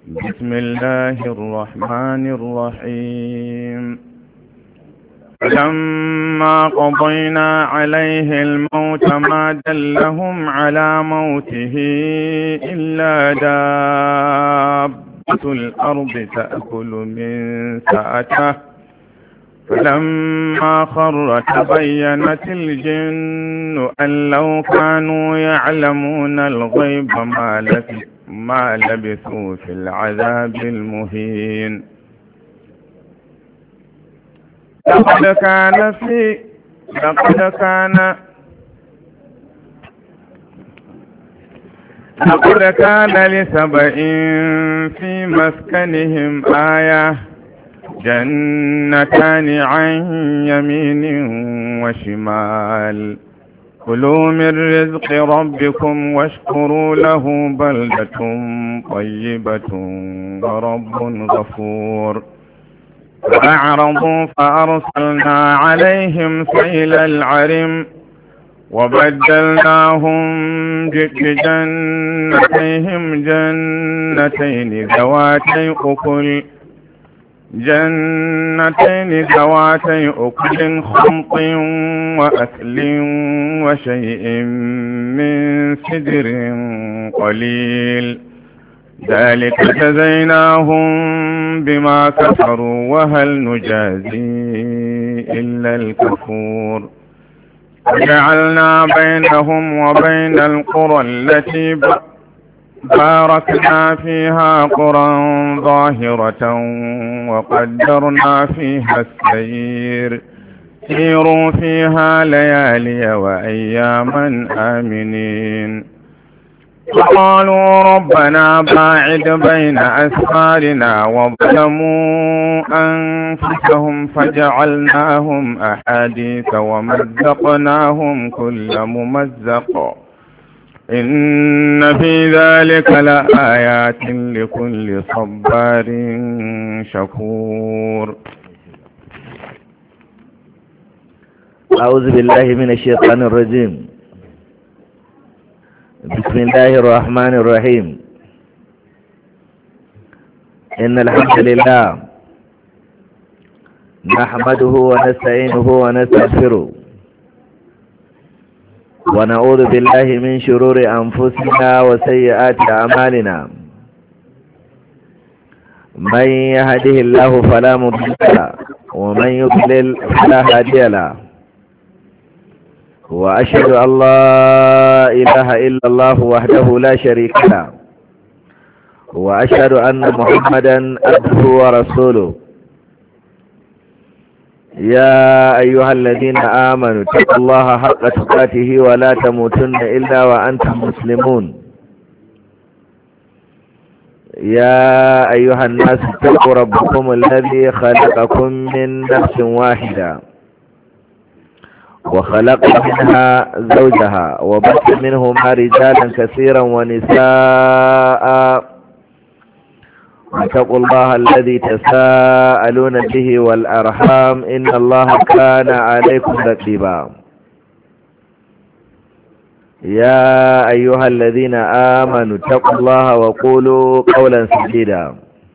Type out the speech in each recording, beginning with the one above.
بسم الله الرحمن الرحيم فلما قضينا عليه الموت ما دلهم على موته إلا دابة الأرض تأكل من سأته فلما خر تبينت الجن أن لو كانوا يعلمون الغيب ما لبثوا في العذاب المهين. لقد كان لسبإ في مسكنهم آية جنتان عن يمين وشمال كلوا من رزق ربكم واشكروا له بلدة طيبة ورب غفور. فأعرضوا فأرسلنا عليهم سيل العرم وبدلناهم بجنتيهم جنتين ذواتي أكل خمط وأكل وشيء من سدر قليل ذلك جزيناهم بما كفروا وهل نجازي إلا الكفور. وجعلنا بينهم وبين القرى التي باركنا فيها قرى ظاهرة وقدرنا فيها السير سيروا فيها ليالي وأياما آمنين. وقالوا ربنا باعد بين أسفارنا وظلموا أنفسهم فجعلناهم أحاديث ومزقناهم كل ممزق إن في ذلك لآيات لكل صبار شكور. أعوذ بالله من الشيطان الرجيم. بسم الله الرحمن الرحيم. إن الحمد لله نحمده ونستعينه ونستغفره ونعوذ بالله من شرور أنفسنا وسيئات أعمالنا. من يهده الله فلا مضل له ومن يضلل فلا هادي له وأشهد أن لا إله إلا الله وحده لا شريك له وأشهد أن محمدا عبده ورسوله. يا أيها الذين آمنوا اتقوا الله حق تقاته ولا تموتن إلا وأنتم مسلمون. يا أيها الناس اتقوا ربكم الذي خلقكم من نفس واحدة وخلق منها زوجها وبث منهما رجالا كثيرا ونساء واتقوا الله الذي تساءلون به والأرحام إن الله كان عليكم رقيبا. يا أيها الذين آمنوا اتقوا الله وقولوا قولا سديدا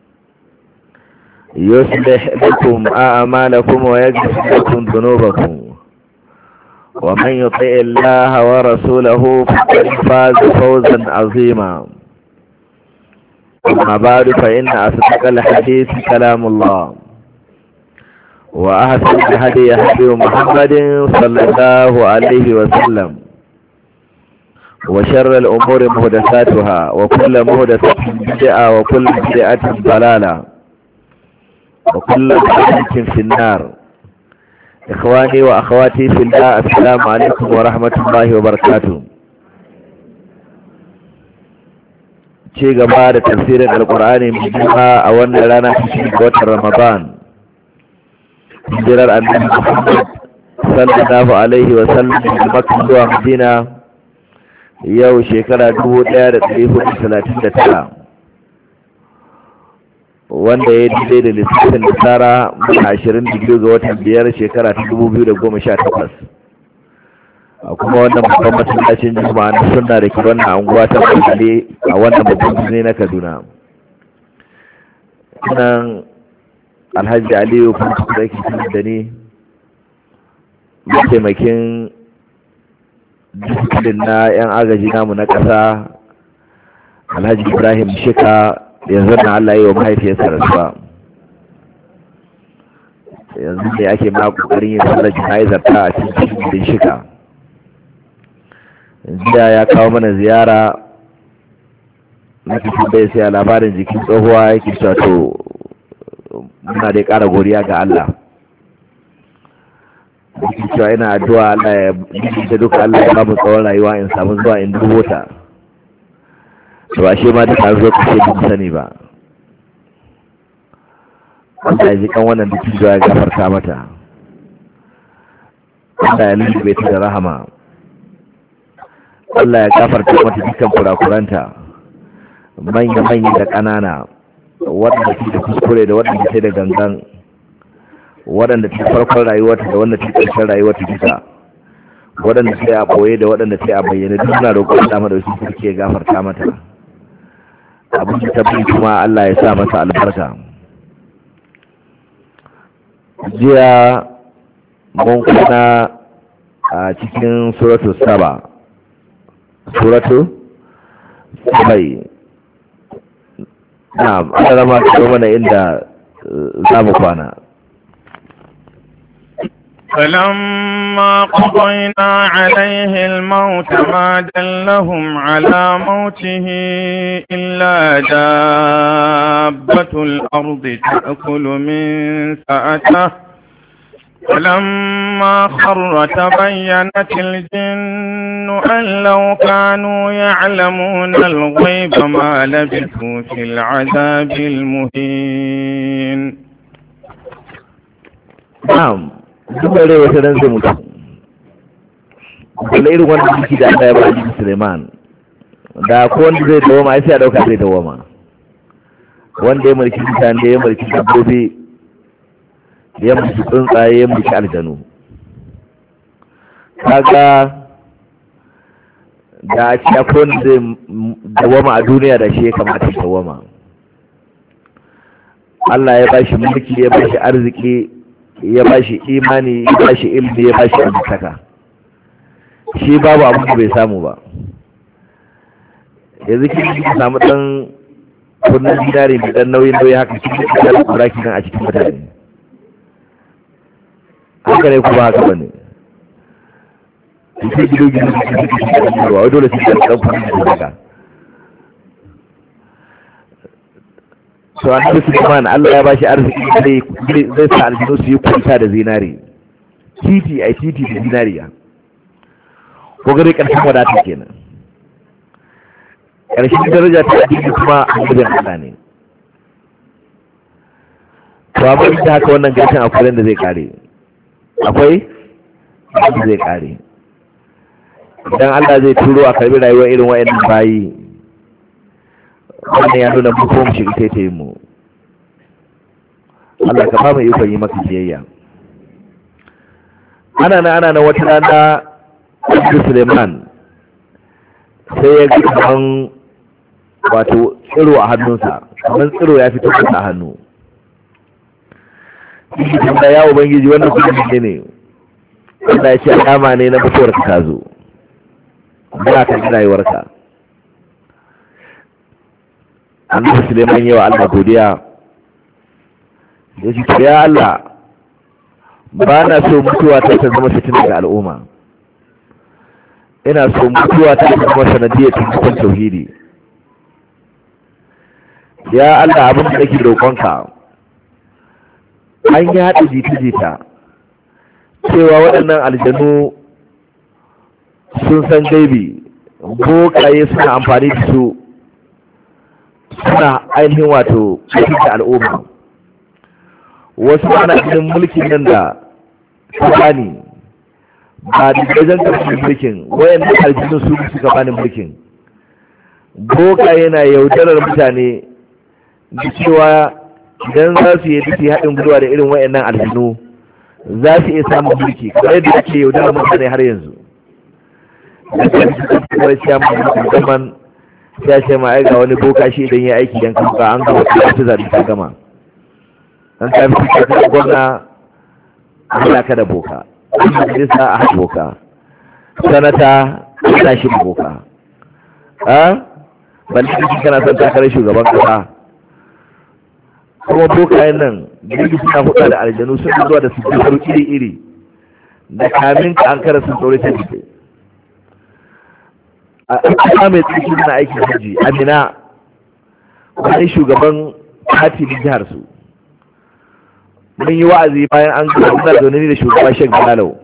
يصلح لكم أعمالكم ويغفر لكم ذنوبكم ومن يطع الله ورسوله فقد فاز فوزا عظيما. أما بعد فإن أصدق الحديث كلام الله وأحسن الهدي هدي محمد صلى الله عليه وسلم وشر الأمور محدثاتها وكل محدثة بدعة وكل بدعة ضلالة وكل ضلالة في النار. إخواني وأخواتي في الله السلام عليكم ورحمة الله وبركاته. ci gaba da tafsirin alkur'ani mai girma a wannan rana cikin watan Ramadan. Hijirar annabi Muhammad sallallahu alaihi wa sallam daga Makka zuwa Madina yau shekara 1439 wanda ya daidai da lissafin nasara muna 22 ga watan 5 shekara ta 2018 a kuma wannan babban masallacin juma'a na sunna da ke wannan anguwa ta Bauchi a wannan babban birni na Kaduna. nan Alhaji Aliyu kuma da yake cikin da ni mataimakin disiplin na 'yan agaji namu na ƙasa Alhaji Ibrahim Shika, yanzu na Allah yi wa mahaifiyarsa rasuwa. Yanzu ne ake ma ƙoƙarin yin sallar jana'izar ta a cikin gidan Shika. Jiya ya kawo mana ziyara na cikin bai sai labarin jikin tsohuwa yake cewa to muna dai ƙara godiya ga Allah. Yake cewa ina addu'a Allah ya bidda duka, Allah ya bamu tsawon rayuwa in samu zuwa in dubo ta. To ashe ma duka zo kashe bin sani ba. Allah ya ji kan wannan da cikin ya gafarta mata. Allah ya lullube ta da rahama. Allah ya gafarta mata dukkan kurakuranta, manya-manya da ƙanana, waɗanda ke da kuskure da waɗanda ke da gangan, waɗanda ke farkon rayuwarta da waɗanda ke ƙarshen rayuwarta duka, waɗanda ke a ɓoye da waɗanda ke a bayyane duk na roƙon Allah madaukakin sarki ya gafarta mata. Abin da tabbin kuma Allah ya sa masa albarka. Jiya mun kuna a cikin suratu Saba. Suratu Sabai. Na'am, ana rama ta mana inda za mu kwana. فلما قضينا عليه الموت ما دلهم على موته إلا دابة الأرض تأكل من سأته فلما خر تبينت الجن أن لو كانوا يعلمون الغيب ما لبثوا في العذاب المهين. نعم، duba rai wata ran zai mutu. Kula irin wanda jiki da Allah ya ba Annabi Suleiman, da ko wanda zai dawama ai sai a dauka zai dawama. Wanda ya mulki mutane, ya mulki dabbobi, ya mulki tsuntsaye, ya mulki aljanu. Kaga da a ci akwai wanda zai dawama a duniya da shi ya kamata ya dawama. Allah ya ba shi mulki, ya ba shi arziki, ya ba shi imani, ya ba shi ilmi, ya ba shi amintaka. Shi babu abin da bai samu ba. Yanzu kin samu dan kunnan dinari mai dan nauyi haka cikin da kuraki nan a cikin mutane. Haka ne kuma haka bane. Sai gido da ruwa, dole sai ka dan kunnan daga. To Annabi Sulaiman Allah ya bashi arziki zai sa aljinu su yi kwanta da zinari. Titi da zinariya. Ko gare karshen wadata kenan. Karshen daraja ta addini kuma annabin Allah ne. To amma da haka wannan gashin akwai da zai kare. Akwai da zai kare. Idan Allah zai turo a karbi rayuwar irin wa'annan bayi, wannan ya nuna mu ko mu shiga taitayin mu. Allah ka ba mu ikon yi maka biyayya. Ana na wata rana Annabi Suleiman sai ya ga kaman wato tsiro a hannunsa, kaman tsiro ya fito a hannu. Shi da ya ubangiji wannan kuma ne. Allah ya ce alama ne na mutuwar ka ta zo. Ba ka ji rayuwarka. Annabi Suleiman yawa Allah godiya. Ya ce ya Allah, ba na so mutuwa ta zama fitina ga al'umma. Ina so mutuwa ta zama sanadiyar cikin tauhidi. Ya Allah, abin da nake roƙonka, an yi haɗa jita-jita cewa waɗannan aljanu sun san gaibi, bokaye suna amfani da su, suna ainihin wato cikin al'umma. Wasu ana cikin mulkin nan da su bani ba da gajen ƙarfin mulkin, wayan da aljinu su suka bani mulkin. Bokaye na yaudarar mutane da cewa idan za su yi duki haɗin gwiwa da irin wayannan aljinu za su iya samun mulki, kamar yadda ake yaudarar mutane har yanzu. Da ta fi kamar ciyaman musamman ya ce ma aiga wani boka shi idan ya aiki yankan ka an gama ta zaɓi ta gama. an ka fi cikin gwamna a haɗa ka da boka, an majalisa a haɗa boka, sanata a haɗa shi da boka. Ban cikin kana son takarar shugaban kasa, kuma bokayen nan jirgi suna huɗa da aljanu sun zuwa da su faru iri-iri da kamin ka an kara sun tsoro ta jike. A ƙasa mai tsarki na aikin hajji Amina, wani shugaban hati na jihar su, mun yi wa'azi bayan an gina muna zaune ni da shugaban Sheikh Bilalau,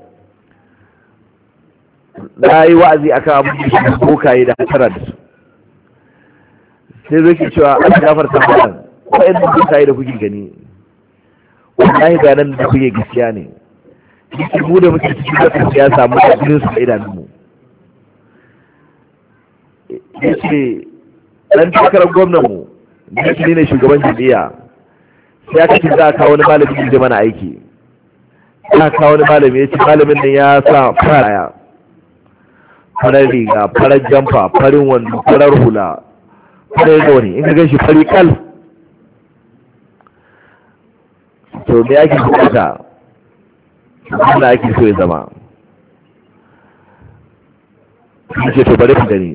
na yi wa'azi akan abin da shi bokaye da hatara da su, sai zo ke cewa an gafarta malam wa'in da bokaye da kuke gani wallahi bayanan da kuke gaskiya ne, yake mu da muke cikin zafin siyasa mu da jinin su da idanunmu. Ya ce ɗan takarar gwamnanmu da shi ne shugaban jam'iyya, sai aka ce za a kawo wani malami da mana aiki, za a kawo wani malami, ya ce malamin nan ya sa faraya, farar riga, farar jamfa, farin wando, farar hula, farar rauni, in ka gan shi fari kal. To me ake bukata? Wanda ake so ya zama. Ya ce to bari ku gani.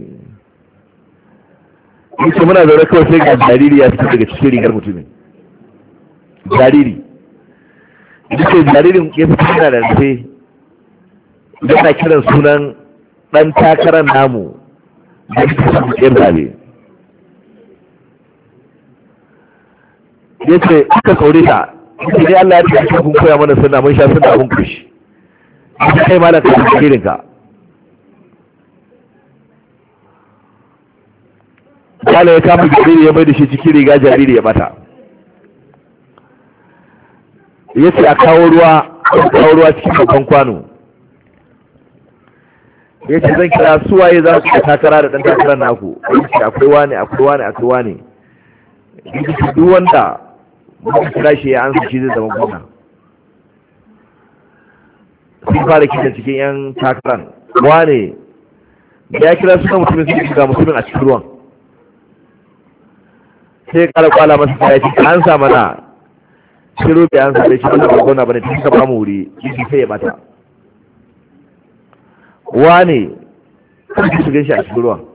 Ya ce muna zaune kawai sai ga jariri ya fito daga cikin rigar mutumin. Jariri. Ya ce jaririn ya fito yana da rufe, yana kiran sunan ɗan takarar namu da ya fi samun tsayar zabe. Ya ce aka kaure ta, ya ce Allah ya ce kun koya mana suna mun sha suna abin kushi. Ya kai malaka da jaririnka. Kala ya kama jariri ya mai da shi cikin riga, jariri ya bata. Ya ce a kawo ruwa cikin babban kwano. Ya ce zan kira suwaye za su takara da ɗan takarar naku. Ya ce akwai wane. Ya ce duk wanda muka kira shi ya ansa shi zai zama gwamna. Sun fara kitan cikin 'yan takarar. Wane ya kira suna mutumin sun shiga mutumin a cikin ruwan. Sai ya kara kwala masa ta yaki an sa mana shiro da an sa da shi wanda ba gwamna bane tun ka ba mu wuri shi sai ya bata. Wane kan shi shiga shi a cikin ruwan.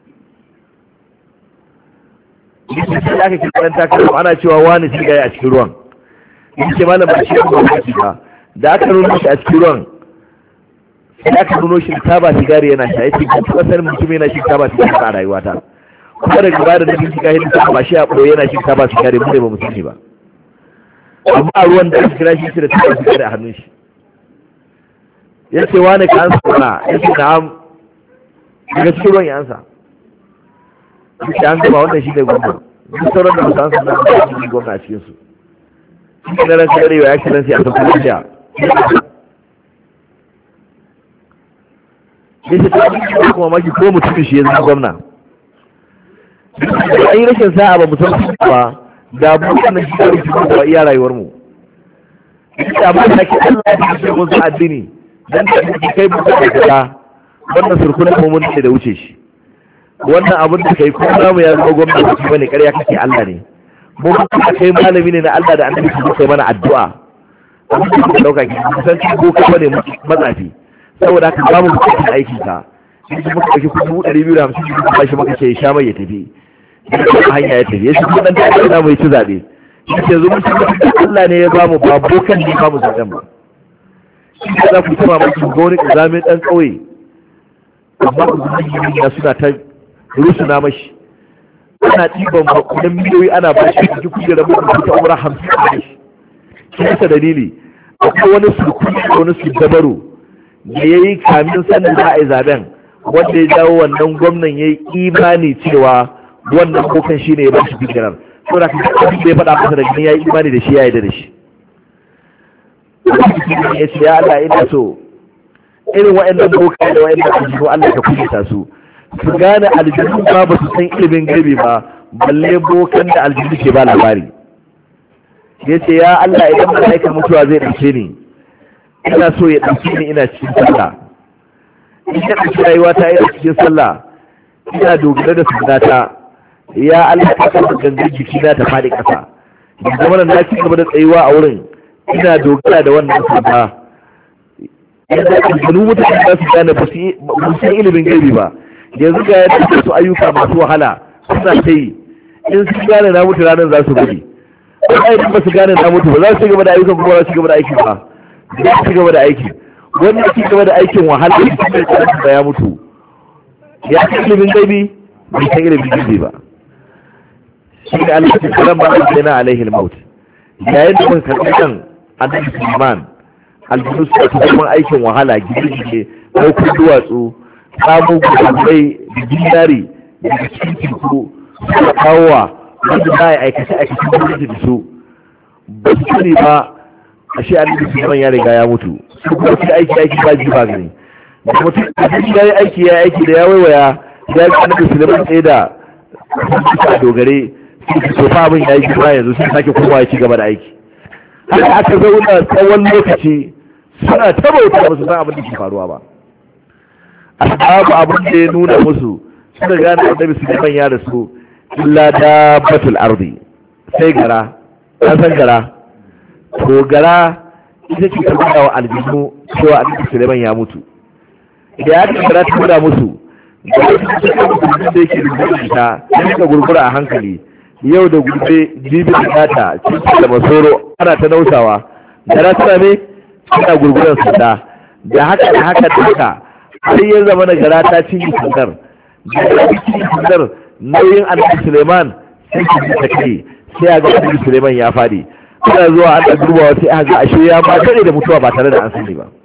Yake sai aka kira ɗan takarar ana cewa wane shi ga a cikin ruwan. Yake malam ba shi ba da aka nuno shi a cikin ruwan, sai aka nuno shi taba sigari yana sha, yake kan kasar mutum yana shi taba sigari a rayuwata. Kuma da gaba da nufin shiga hidda ba shi a ɓoye yana shi taba sigari mu ne ba mutum ne ba. Amma a ruwan da aka kira shi da taba sigari a hannun shi. Ya ce wane ka ansa mana, ya ce na'am, daga cikin ruwan ya ansa. Ya ce an gaba wannan shi ne gwamna, duk sauran da musu ansa na shi ne gwamna a cikinsu. Shi ne ran karewa ya kiran sai a kan lafiya. Ya ce ta abin kuma maki ko mutumin shi ya zama gwamna. An yi rashin sa'a ba musamman ba da abubuwan da shi da rikin da iya rayuwarmu. Ita amma da ke Allah ya ce mun sa addini dan da kai mu da kaza wannan surkunan mu mun da wuce shi. Wannan abin da kai ko namu ya zama gwamnati bane ƙarya kake Allah ne. Mu kuma kai malami ne na Allah da annabi su kai mana addu'a. Abin da ka dauka ki san ki ko ka bane matsafi. Saboda haka ba mu buƙatar aiki ka. Shi muka ɗauki kuɗi 250 ba shi muka ce ya sha mai ya tafi. Hanya ya tafi, ya shi kuɗin da ake samu ya ci zaɓe. Shi ke zo mutum da Allah ne ya ba mu ba bokan ne ba mu zaɓen ba. Shi ka za ku taba masu ga wani ƙazamin ɗan ƙauye. Amma ku zuwa yi na suna ta rusuna mashi. Ana ɗiban makudan miliyoyi ana ba shi da kuɗi da mutum ta umra 50 a shi. Shi yasa dalili, akwai wani sulkuni da wani suldabaru da ya yi kamin sanin za a yi zaɓen, wanda ya jawo wannan gwamnan ya yi imani cewa wannan bokan shi ne ya ba shi fikirar. So da kuma abin da ya faɗa masa da gani ya yi imani da shi ya yarda da shi. Ya ce ya Allah ina so irin waɗannan bokan da waɗannan aljanu Allah ka kuɗita su. Su gane aljanu ba su san ilimin gaibi ba, balle bokan da aljanu ke ba labari. Ya ce ya Allah idan mala'ikar mutuwa zai ɗauke ni, ina so ya ɗauke ni ina cikin sallah. In ya ɗauki rayuwa ta ina cikin sallah, ina dogara da sunnata. Ya Allah ka kasa gangar jikina ta faɗi ƙasa. da zama na ci gaba da tsayuwa a wurin ina dogara da wannan sanda yadda aljanu mutane za su gane ba su ilimin gaibi ba yanzu ga yadda su ayyuka masu wahala suna ta yi in su gane na mutu ranar za su gudu wani ba su gane na mutu ba za su ci gaba da ayyukan kuma za su ci gaba da aikin ba za su ci gaba da aiki wanda ci gaba da aikin wahala da su mai tsarin da ya mutu ya ci ilimin gaibi bai san ilimin gaibi ba shi ne Allah ce kalan ba a na alaihi maut yayin da muka karɓi kan annabi Sulaiman aljinu suka ci kuma aikin wahala gine-gine ɗaukar duwatsu samun gudunar da ginari daga cikin teku suka kawo wa wanda za a aikace gwamnati da su ba su sani ba a shi annabi Sulaiman ya riga ya mutu su kuma su aiki ba ji ba gani da mutum ya yi aiki da ya waiwaya ya ga annabi Sulaiman tsaye da a dogare su fa abin ya yi girma yanzu sun sake komawa ya ci gaba da aiki haka aka zauna tsawon lokaci suna tabauta ba su san abin da ke faruwa ba asbabu abin da ya nuna musu suna gane annabi Sulaiman ya rasu illa dabbatul ardi sai gara an san gara to gara ita ce ta gina wa aljinu cewa annabi Sulaiman ya mutu idan ya ce gara ta gina musu da yake rubuta ta ya gurgura a hankali yau da gobe jibin data cikin da masoro ana ta nausawa gara tana ne suna gurguran sanda da haka har yin zama na gara ta cinye sandar da gara ta cinye sandar nauyin annabi Suleiman sai ki ta kai sai a ga annabi Suleiman ya fadi ana zuwa an da dubawa sai a ga ashe ya ba tare da mutuwa ba tare da an sani ba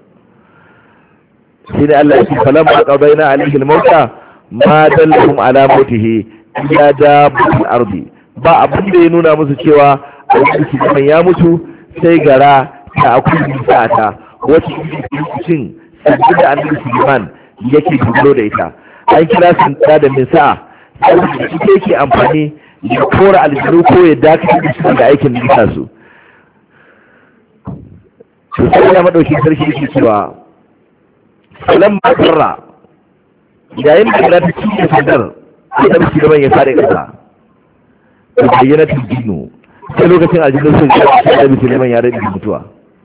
shi ne Allah ya ce falamma qadaina alaihi al-mauta ma dallahum ala mautihi ya dabbatul ardi ba abin da ya nuna musu cewa annabi Sulaiman ya mutu sai gara ta akuli sa'ata wacce cin sabbi da annabi Sulaiman yake dogaro da ita an kira sun da min sa'a saboda ita yake amfani ya kora aljiru ko ya dakatar da su da aikin nisa su to sai ya madauki sarki yake cewa salam makarra yayin da gara ta cinye sandar annabi Sulaiman ya fara kasa to bayyana tijinu sai lokacin aljinu sun ga annabi Sulaiman ya rabu mutuwa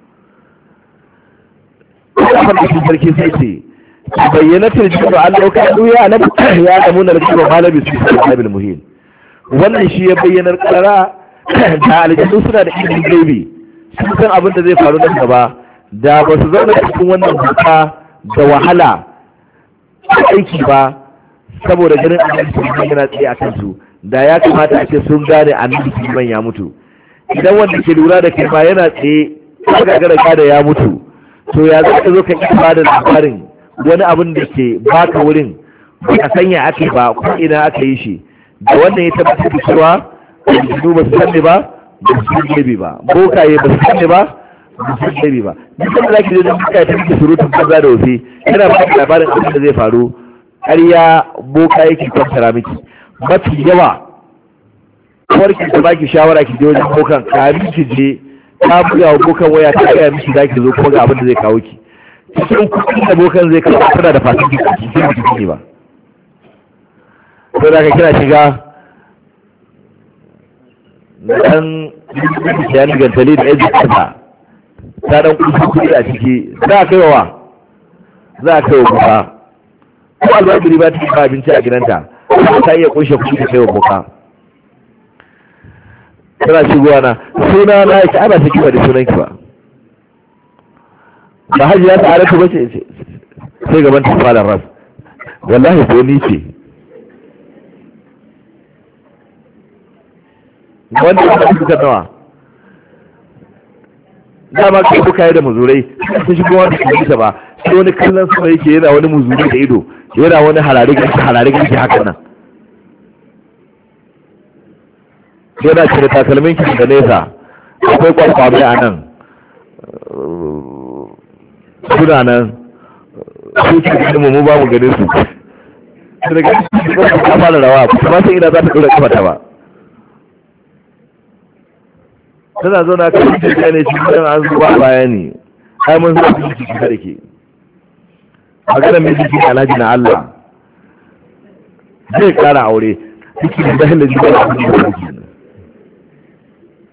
kafin da shi sarki sai ce bayyana tijinu an dauka ya annabi ya da munar kuma malabi su annabi muhim wannan shi ya bayyanar karara da aljinu suna da ilimin gaibi sun san abin da zai faru nan gaba da ba su zauna cikin wannan buka da wahala aiki ba saboda ganin annabi Sulaiman yana tsaye a kansu da ya kamata a ce sun gane annabi Sulaiman ya mutu idan wanda ke lura da kai ma yana tsaye ka gagara da ya mutu to ya za ka zo ka iya da labarin wani abin da ke baka wurin ba ka sanya ake ba ko ina aka yi shi da wannan ya tabbatar da cewa aljinu ba su sanne ba ba su san gaibi ba bokaye ba su sanne ba ba su san gaibi ba duk da zaki je da bokaye ta miki surutun banza da wofi yana ba ki labarin abin da zai faru ƙarya boka yake kwantara miki mafi yawa kawar ki ta baki shawara ki je wajen bokan kamin ki je ta buga wa bokan waya ta gaya miki za ki zo kuma ga abin da zai kawo ki cikin kuɗin da bokan zai kawo tana da fasin ki cikin ki ba sai da ka kira shiga na ɗan yan gantali da yanzu kasa ta ɗan kuɗi a ciki za a kai wa buka ko albabiri ba ta yi ba abinci a gidanta ta iya kunshe kuɗi ta kai wa buka tana shigowa na suna na yake ana ta kiba da sunan ki ba ba hajji ya ta aratu ba ce sai gaban ta fara ras wallahi ko ni ce wanda ya fi duka nawa dama ka buka yi da muzurai sun shigo wanda ke bisa ba sai wani kallon sama yake yana wani muzurai da ido yana wani harare haka nan yana cire takalmin ki da nesa akwai kwakwamai a nan suna nan su ke gani mu ba mu ganin su daga cikin ta fara rawa kuma sai ina za ta ɗora kafa ta ba tana zo na kan cikin ne cikin an zuwa a baya ne ai mun zuwa cikin ciki da ke maganar mai jiki alhaji na Allah zai kara aure ciki da dalilin jikin da kuma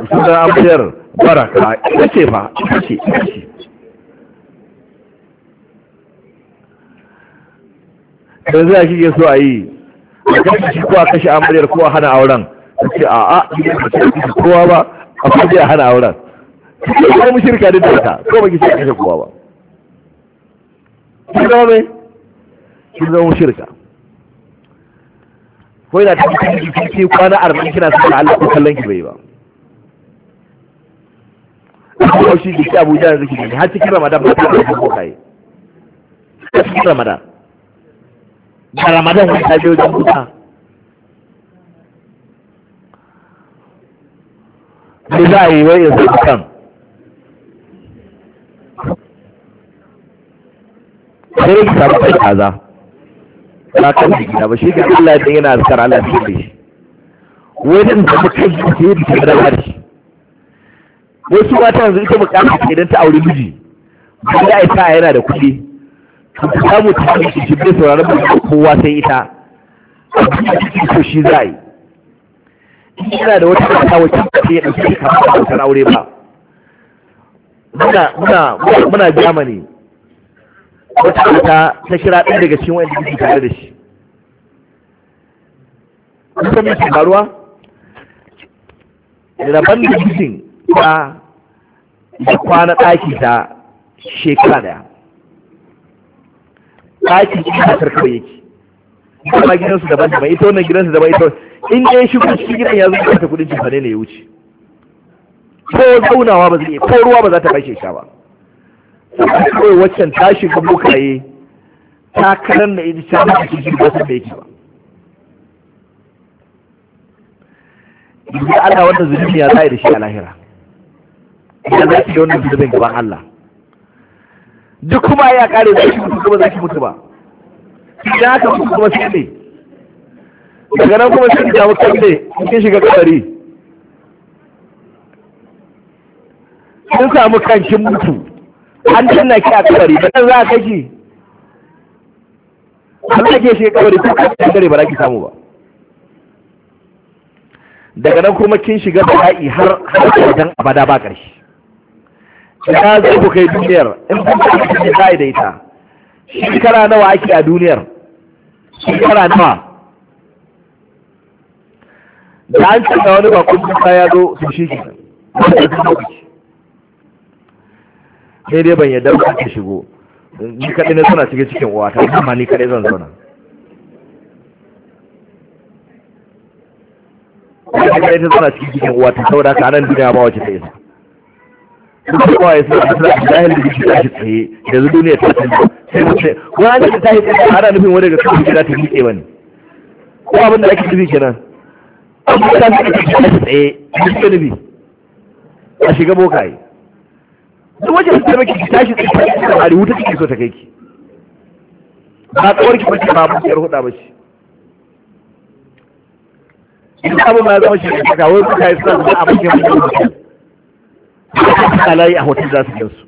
suna amaryar baraka ita ce fa ita ce don zai shi ke so a yi a kashe shi ko a kashe amaryar ko a hana auren ta ce a kashe kowa ba a kashe a hana auren ko mu shirka da ta ko ba ki ce a kashe kowa ba kin zama mai kin zama shirka ko yana ta cikin kwana 40 kina saka Allah ko kallon ki bai ba ko shi ki Abuja yanzu ki har cikin Ramadan ba ta da ko kai cikin Ramadan da Ramadan wani ta je wajen buta me za a yi wai yanzu kan sai ki samu kai kaza ba kan gida ba shi ga Allah da yana azkar Allah da shi wai din da kai ke da da harshe wasu mata yanzu ita bukata idan ta aure miji ba da ita yana da kuɗi to ta samu ta yi shi bai sauraron ba kowa sai ita to shi zai ina da wata mata wacce take ya dauke ta kamar ta aure ba muna Germany wata mata ta kira ɗaya daga cikin wanda suke tare da shi kusa mai ke faruwa rabon da jikin ta da kwana ɗaki ta shekara daya ɗaki ina tarkawai yake kuma gidansu daban daban ita wannan gidansu daban ita in ya shigo cikin gidan ya zo ta kudin jifane ne ya wuce ko zaunawa ba zai iya ko ruwa ba za ta bashe sha ba kawai waccan ta shiga bukaye ta karan da ita ta mata cikin ba san da yake ba idan Allah wannan zulumi ya zai da shi a lahira idan zaki da wannan zulumin gaban Allah duk kuma ya kare zaki mutu kuma zaki mutu ba idan aka mutu kuma sai ne daga nan kuma sai ya mutu ne kin shiga kabari kin samu kankin mutu an danna ki a kabari ba za a kai ki Allah ke shi kabari ko kan gare ba za ki samu ba daga nan kuma kin shiga bala'i har wajen abada ba ƙarshe ina zai ku kai duniyar in kun ta cikin zai da ita shekara nawa ake a duniyar shekara nawa da an cika wani bakon kusa ya zo su shi ke sai dai ban yadda ba ta shigo ni kaɗai na suna cikin uwata amma ni kaɗai zan zauna wata kaɗai ta suna cikin uwata saboda haka nan duniya ba wace ta isa duk kowa ya suna da jahil da jiki tashi tsaye da zu duniya ta canza sai mu ce wani an ce tashi tsaye ana nufin wani daga kawai gida ta miƙe ba ne ko abin da ake nufi kenan amma ta fi ake tashi tsaye a cikin nufi a shiga bokaye duk wajen da maki ki tashi tsaye da hari wuta kike so ta kai ki ba kawar ki bace ba mu yar huda bace idan abu ma zama shi ka kawo ku kai suna da abin da muke alayi a hotel za su gansu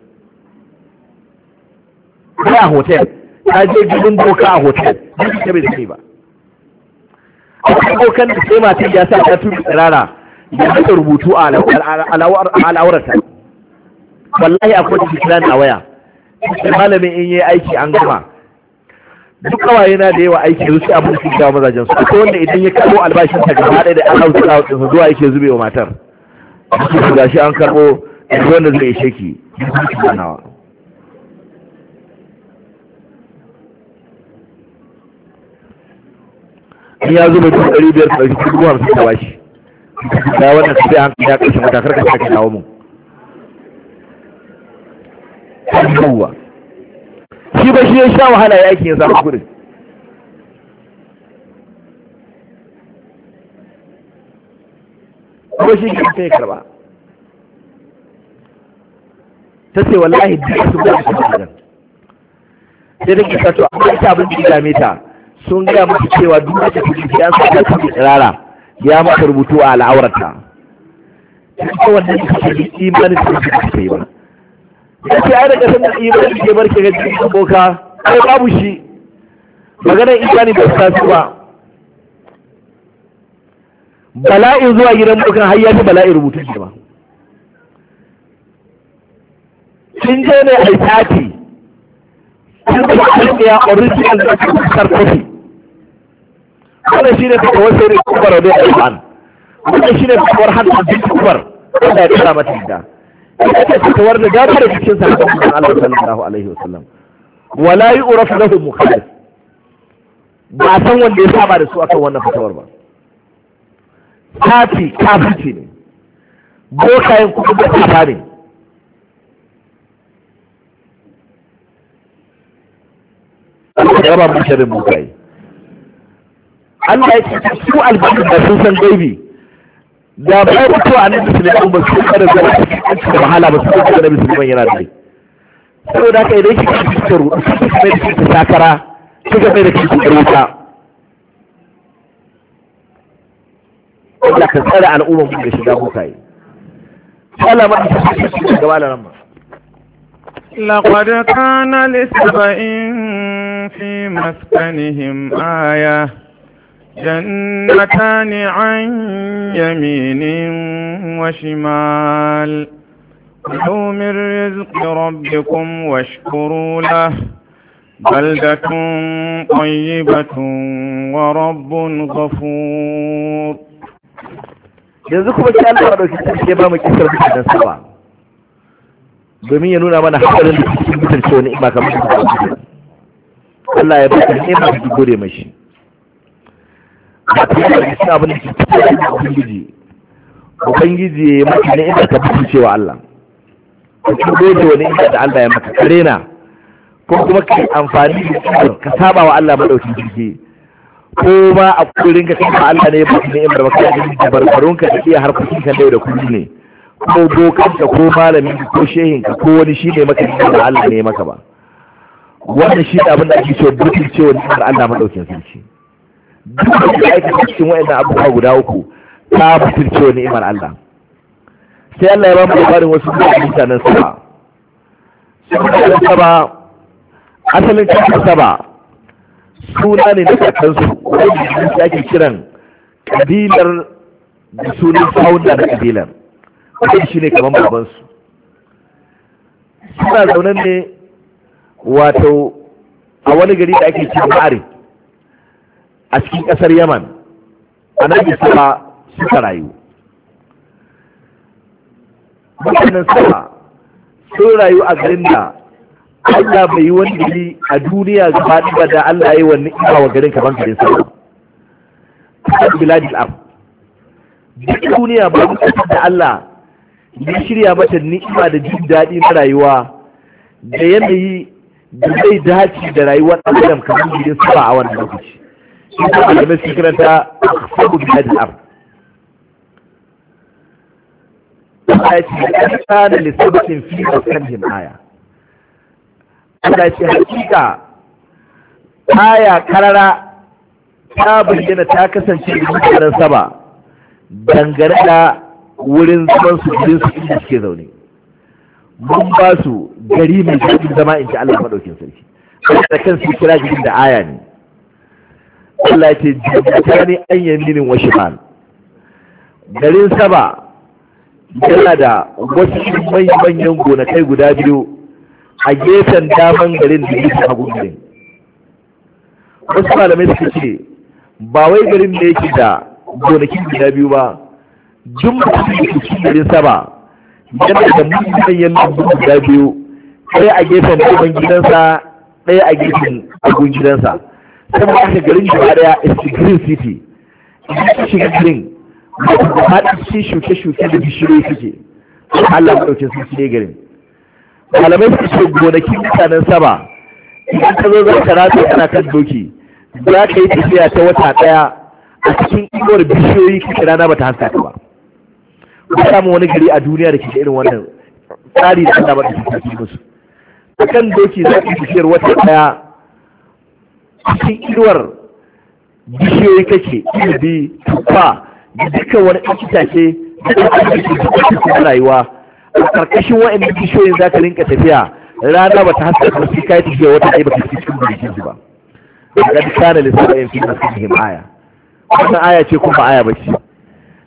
ko a hotel ta je gidan boka a hotel duk ta bai sani ba akwai bokan da sai matan ya sa ta tubi tsirara ya mata rubutu a al'aurata wallahi akwai da kira na waya malamin in yi aiki an gama duk kawaye na da yawa aiki su abin da suke gawa mazajen su akwai wanda idan ya karbo albashin ta gaba ɗaya da an hausa da hausa zuwa yake zube wa matar su ga shi an karbo yanzu wanda zai ishe ki nawa in ya zuba 500 ɗauki 50,000 ta bashi ya wannan su sai hankali ya ƙarshe matakar ka sake dawo mun yawwa shi ba shi ya sha wahala ya yake ya samu kudin ko shi ke sai karba ta ce wallahi duk su ba su wajen sai da ke sato amma ita abin da ya dame ta sun gaya mata cewa duk da take sai an saka ta tsirara ya mata rubutu a al'aurata ta wannan da ke imanin ta ce ba ya ce ai daga sanar imani ke barke ga jikin boka ai babu shi maganar imani ba su tafi ba bala'in zuwa gidan bokan har ya fi bala'in rubutu ke ba ne a yi tati kuma ya original da kasar kofi wannan shi ne fatawar sai ne kubar da ya yi wannan shi ne fatawar hannun bin kubar wanda ya kira mata gida ita ce fatawar da dama da cikin sahabban Allah sallallahu alaihi wasallam wala yu'rafu lahu mukhalif ba san wanda ya saba da su akan wannan fatawar ba tafi kafirci ne bokayen kuma da kafa ne da raba masharin bokaye Allah ya ce su albani da sun san gaibi da bai mutu a nan musulman ba su kada zuwa cikin da wahala ba su kada da musulman yana da rai saboda haka idan kika fita rudu kika mai da kika sakara kika mai da kika ruta Allah ka tsare al'umma mu da shiga bokaye Allah ma ta ce gaba da nan ba لقد كان لسبإ في مسكنهم آية جنتان عن يمين وشمال كلوا من رزق ربكم واشكروا له بلدة طيبة ورب غفور yanzu kuma ki Allah da kike ba mu kisar da saba domin ya nuna mana hadarin da cikin mutunci wani ima kamar da Allah ya baka ne ba ki gode mashi ba ta yi da cikin abin da ke cikin da ubangiji ya maka ne inda ka mutunce wa Allah ka gode wani inda da Allah ya maka karena ko kuma ka amfani da ka saba wa Allah madaukin jirgi ko ma a kurin ka kai Allah ne ya baka ne inda baka da barbarunka da iya harkokin ka da kullum ne ko bokanka ko malamin ko shehinka ko wani shi ne maka da Allah ne maka ba wannan shi da abin da ake cewa bukin cewa ni'imar Allah madaukin sarki duk da ake cikin wayannan abubuwa guda uku ta bukin cewa ni'imar Allah sai Allah ya ba mu labarin wasu mutanen saba asalin kan saba suna ne na kakansu wanda ake kiran kabilar da sunan founder na kabilar wani shi ne kamar babansu suna zaune ne wato a wani gari da ake cikin ma'ari a cikin ƙasar yaman a nan isa suka rayu mutanen sama sun rayu a garin da Allah bai yi wani gari a duniya gaba ɗaya da Allah ya yi wani ni'ima wa garin kamar garin sama kasar biladil am duk duniya ba kasar da Allah ya shirya mata ni'ima da jin daɗi na rayuwa da yanayi da zai dace da rayuwar ɗan adam kamar gidan sama a wannan lokaci shi ta malamai su kiranta sabu biladil am Allah ya ce ya kana lissabatin fi maskanhim aya Allah ya ce hakika aya karara ta bayyana ta kasance da mutanen saba dangane da wurin zaman su gidan su inda suke zaune mun ba su gari mai daɗin zama in ji Allah madaukin sarki da kan su kira gidan da aya ne Allah ya ce jannata ne an yaminin wa shimal garin saba yana da wasu manyan gonakai guda biyu a gefen daman garin da yake hagun garin wasu malamai suka ce ba wai garin da yake da gonakin guda biyu ba duk mutum da ke cikin garin sama yana da manyan lambu guda biyu ɗaya a gefen daman gidansa ɗaya a gefen hagun gidansa saboda haka garin gaba daya is a green city idan ka shiga garin wato da haɗin cikin shuke-shuke da bishiyoyi suke Allah ya ɗauke su ne garin malamai su ce gonakin mutanen sama idan ka zo za ka rasa kana kan doki za ka yi tafiya ta wata ɗaya a cikin inuwar bishiyoyi kake rana ba ta haska ka ba ba samun wani gari a duniya da ke da irin wannan tsari da Allah ba da tafi musu a kan doki za ka yi tafiyar wata ɗaya cikin inuwar bishiyoyi kake ilbi tufa da dukkan wani ɗan itace da ɗan rayuwa a ƙarƙashin wa'annan bishiyoyin za ka rinka tafiya rana ba ta haska ka sai kai tafiya wata ɗaya ba ka cikin bikin su ba daga duk kana lissafin fi masjidihim aya wannan aya ce kuma aya ba ce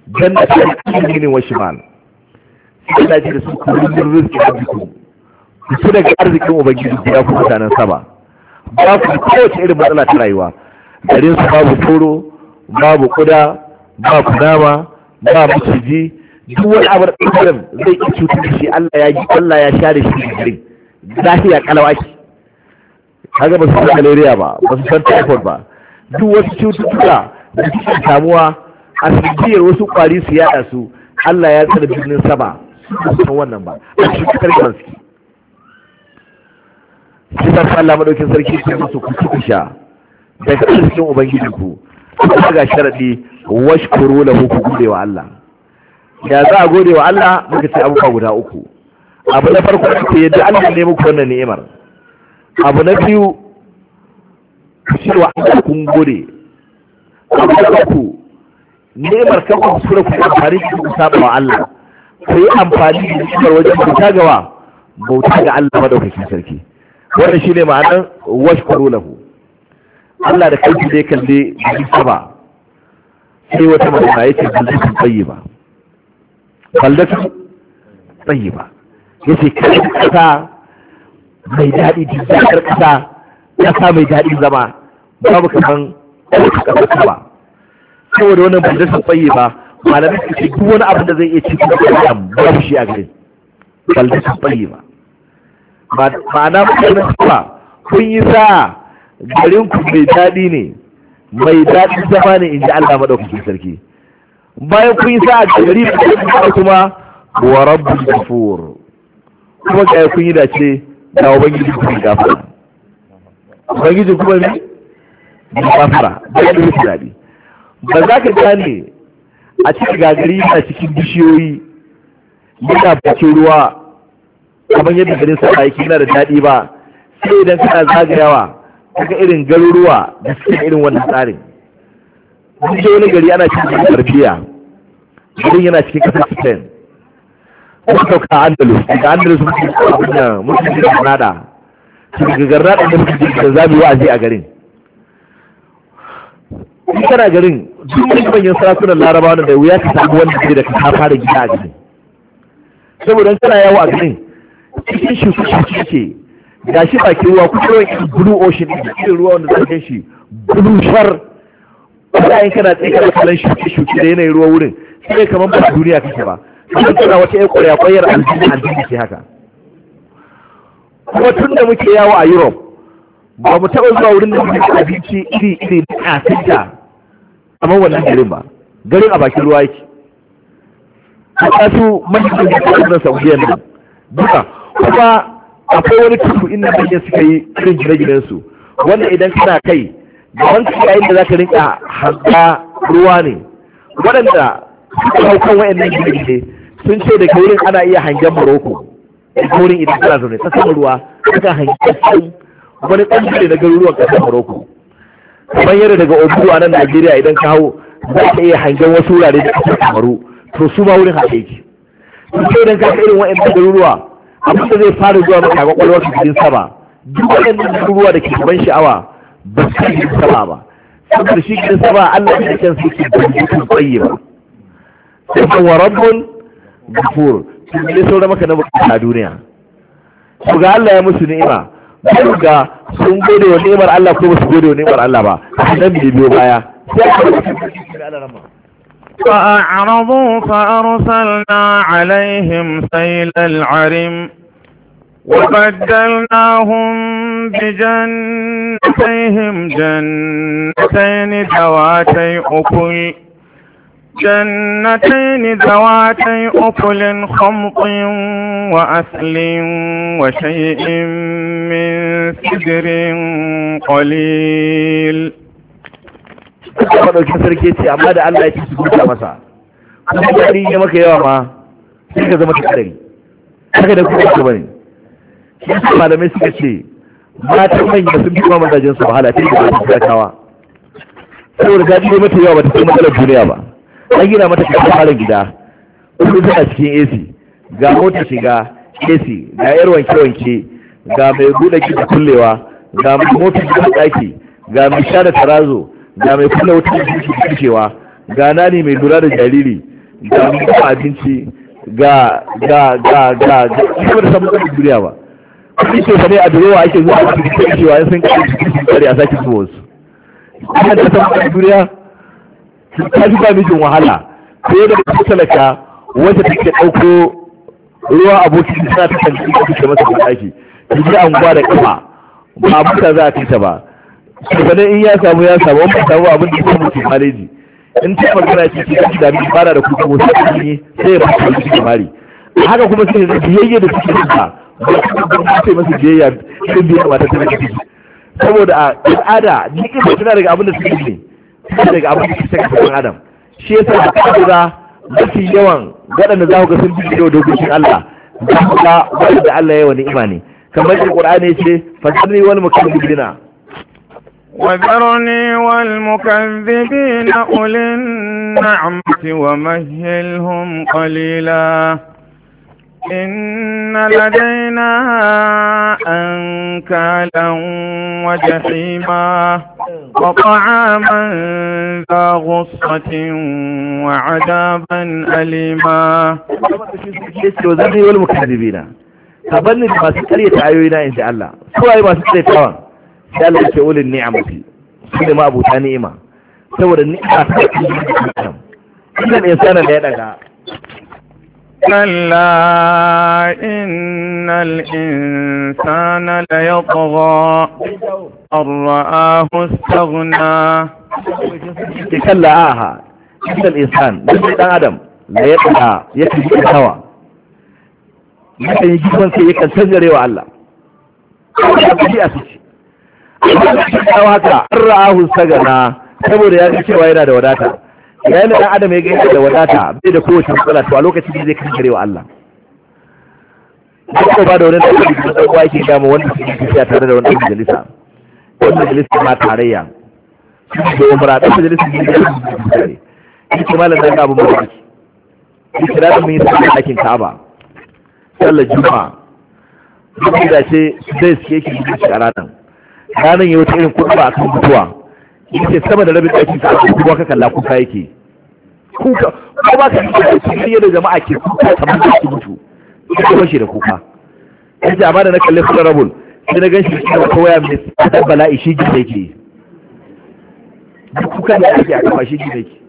jannatu yaminin wa shimal sai da ji da su kullun rizqi rabbikum su daga arzikin ubangiji ya kuma mutanen Saba. Ba ku kowace irin matsala ta rayuwa, garin su babu tsoro, babu kuda, ba kunama, ba maciji, duk wani abu da ɗan zai iya cutar da shi Allah ya share shi da garin lafiya kalawaki. Kaga ba su san malaria ba su san typhoid ba, duk wasu cututtuka da suke samuwa a sanadiyar wasu kwari su yada su, Allah ya tsara birnin Saba su san wannan ba a cikin karkar su. Sai ta Allah madaukin sarki su musu ku sha daga cikin ubangijinku, kuma ga sharadi washkuru lahu, ku gode wa Allah. Ya za a gode wa Allah? Muka ce abubuwa guda uku. Abu na farko ake yadda Allah ne muku wannan ni'imar. Abu na biyu ku ce wa Allah kun gode. Abu na uku ni'imar kan ku sura ku amfani da ku saba wa Allah, ku yi amfani da ni'imar wajen bauta ga Allah madaukakin sarki. Wannan shine ma'anar washkuru lahu. Allah da kai ne kalle da saba sai wata magana yake baldatun tayyiba, baldatun tayyiba yace kai kasa mai daɗi, dukkan kasa mai daɗi zama, babu kaman kasa ba. Saboda wannan baldatun tayyiba malamai su ce duk wani abu da zai iya cikin da babu shi a garin baldatun tayyiba. Ma'ana mutanen kuma kun yi sa garin ku mai daɗi ne, mai daɗin zama ne, in ji Allah maɗaukakin sarki. Bayan kun yi sa a gari da kuma wa rabbul ghafur, kuma ga kun yi dace da ubangiji ku gafara, ubangiji kuma ne gafara da yadda yake daɗi. Ba za ka gane a cikin gagari yana cikin bishiyoyi yana bakin ruwa kamar yadda garin sa yake yana da daɗi ba, sai idan kana zagayawa kaga irin garuruwa da suke irin wannan tsarin. Duk da wani gari ana cikin Garbiya, garin yana cikin kasar Spain, kuma sauka Andalus, daga Andalus mutum da Granada, su daga Granada da mutum da zabi wa'azi a garin. In kana garin duk wani manyan sarakunan Larabawa da wuya ka samu wanda ke da ka fara gida a garin, saboda kana yawo a garin cikin shuke-shuke ce. Ga shi bakin ruwa kuma ruwan irin blue ocean ɗin, irin ruwa wanda za ka shi blue shar, wanda yin kana tsaye kana kallon shuke-shuke da yanayin ruwa wurin, sai kamar ba duniya kake ba, kuma tana wata ƴan ƙwarya-ƙwayar aljini ce haka. Kuma tun da muke yawo a Europe ba mu taɓa zuwa wurin da muke abinci iri-iri na ƙafinta kamar wannan garin ba. Garin a bakin ruwa yake. A su manyan da Saudiya nan duka, kuma akwai wani tudu inda manyan suka yi irin gine-ginensu, wanda idan kana kai da wanka yayin da za ka rinka hanga ruwa ne, waɗanda suka hau kan wayannan gine-gine sun ce daga wurin ana iya hangen Morocco, daga wurin idan kana zaune ta sama ruwa aka hangen wani ɓangare na garuruwan ƙasar Morocco. Kamar yadda daga Obudu a nan Najeriya idan ka hau za ka iya hangen wasu wurare da ƙasar Kamaru, to su ma wurin haka yake. Sun ce idan ka irin wayannan garuruwa abin da zai fara zuwa maka kwakwalwar cikin sama, duk waɗannan garuruwa da ke ban sha'awa ba su kai gidan sama ba, saboda shi gidan sama Allah ya kyan su ke bambutun tsaye ba. Sai kan wa rabbun gafur, sun ne saura maka na bukata duniya. Su ga Allah ya musu ni'ima, ba ga sun gode wa ni'imar Allah ko ba su gode wa ni'imar Allah ba, nan bai biyo baya. Sai aka فأعرضوا فأرسلنا عليهم سيل العرم وبدلناهم بجنتيهم جنتين ذواتي أكل خمط وأثل وشيء من سدر قليل. Maɗaukin sarki ce amma da Allah ya ci su gusa masa, kuma gari ya maka yawa ma sai ka zama takadari, haka da kuma ka bane. Shi yasa malamai suka ce matan manya sun fi kuma mazajen su wahala ta yi da su talakawa, saboda gadi ne mata yawa ba ta kai matsalar duniya ba. An gina mata kasar halin gida, kullum tana cikin AC, ga motar shiga AC, ga yar wanke-wanke, ga mai buɗe gida kullewa, ga mai motar gida ɗaki, ga mai sha da tarazo, ga mai kula wutar da suke kushewa, ga nani mai lura da jariri, ga mai dafa abinci, ga kuma da samun ƙarfin duniya ba. ce fa ne a durowa ake zuwa a cikin cewa sun kare a sake zuwa wasu kuma da san duniya ta ji ba mijin wahala sai da ta talaka wacce take ɗauko ruwa abokin tana ta kan cikin masa baki ta ji anguwa da kafa ba mutan za a kai ta ba sai in ya samu wani samu abin da ya mutu maleji in ta magana ce ce da mi fara da kuka musu sai ya fara da cikin mari haka kuma sai da biyayya da suke da ba sai masa biyayya sun biya mata ta ciki saboda a al'ada ni ina tana daga abin da suke ne tana daga abin da suke saka cikin adam shi yasa da kaga mafi yawan waɗanda za ku ga sun bi da dokokin Allah za ku ga wanda Allah ya wani imani kamar da Qur'ani ce fasarni wal mukazzibina وذرني والمكذبين أولي النعمة ومهلهم قليلا إن لدينا أنكالا وجحيما وطعاما ذا غصة وعذابا أليما وذرني والمكذبين فبني ما سكرية عيونا إن شاء الله سواء ما سكرية عيونا sai Allah ya ce ulin ni'amati su ne ma abuta ni'ima saboda ni'ima ta cikin adam idan insana da ya daga kalla innal insana la yatgha ar-ra'ahu istaghna kalla aha innal insan dan adam la yatgha yake cikin hawa yake yi gifan sai yakan tangarewa Allah ya ce kawo haka an ra'ahu sagana saboda ya ga cewa yana da wadata yayin da dan adam ya ga yana da wadata bai da kowace matsala to a lokacin da zai kankare wa Allah ko ba da wani da dan uwa yake da mu wanda suke tafiya tare da wannan majalisa wannan majalisa ma tarayya da umra da majalisa ne tare yake malam dan abu mai yake da mun yi sallar ɗakin Ka'aba sallar Juma'a duk da ce sai yake yi a ranar yi wata irin kuɗa a kan mutuwa yake sama da rabin ɗakin ka kuma ka kalla kuka yake kuka ko ba ka yi cikin yadda jama'a ke kuka kamar da su mutu ita kuma shi da kuka yace amma da na kalle su rabul sai na gan shi da wata waya mai tsadar bala'i shi gida yake kuka da ake a kama shi gida yake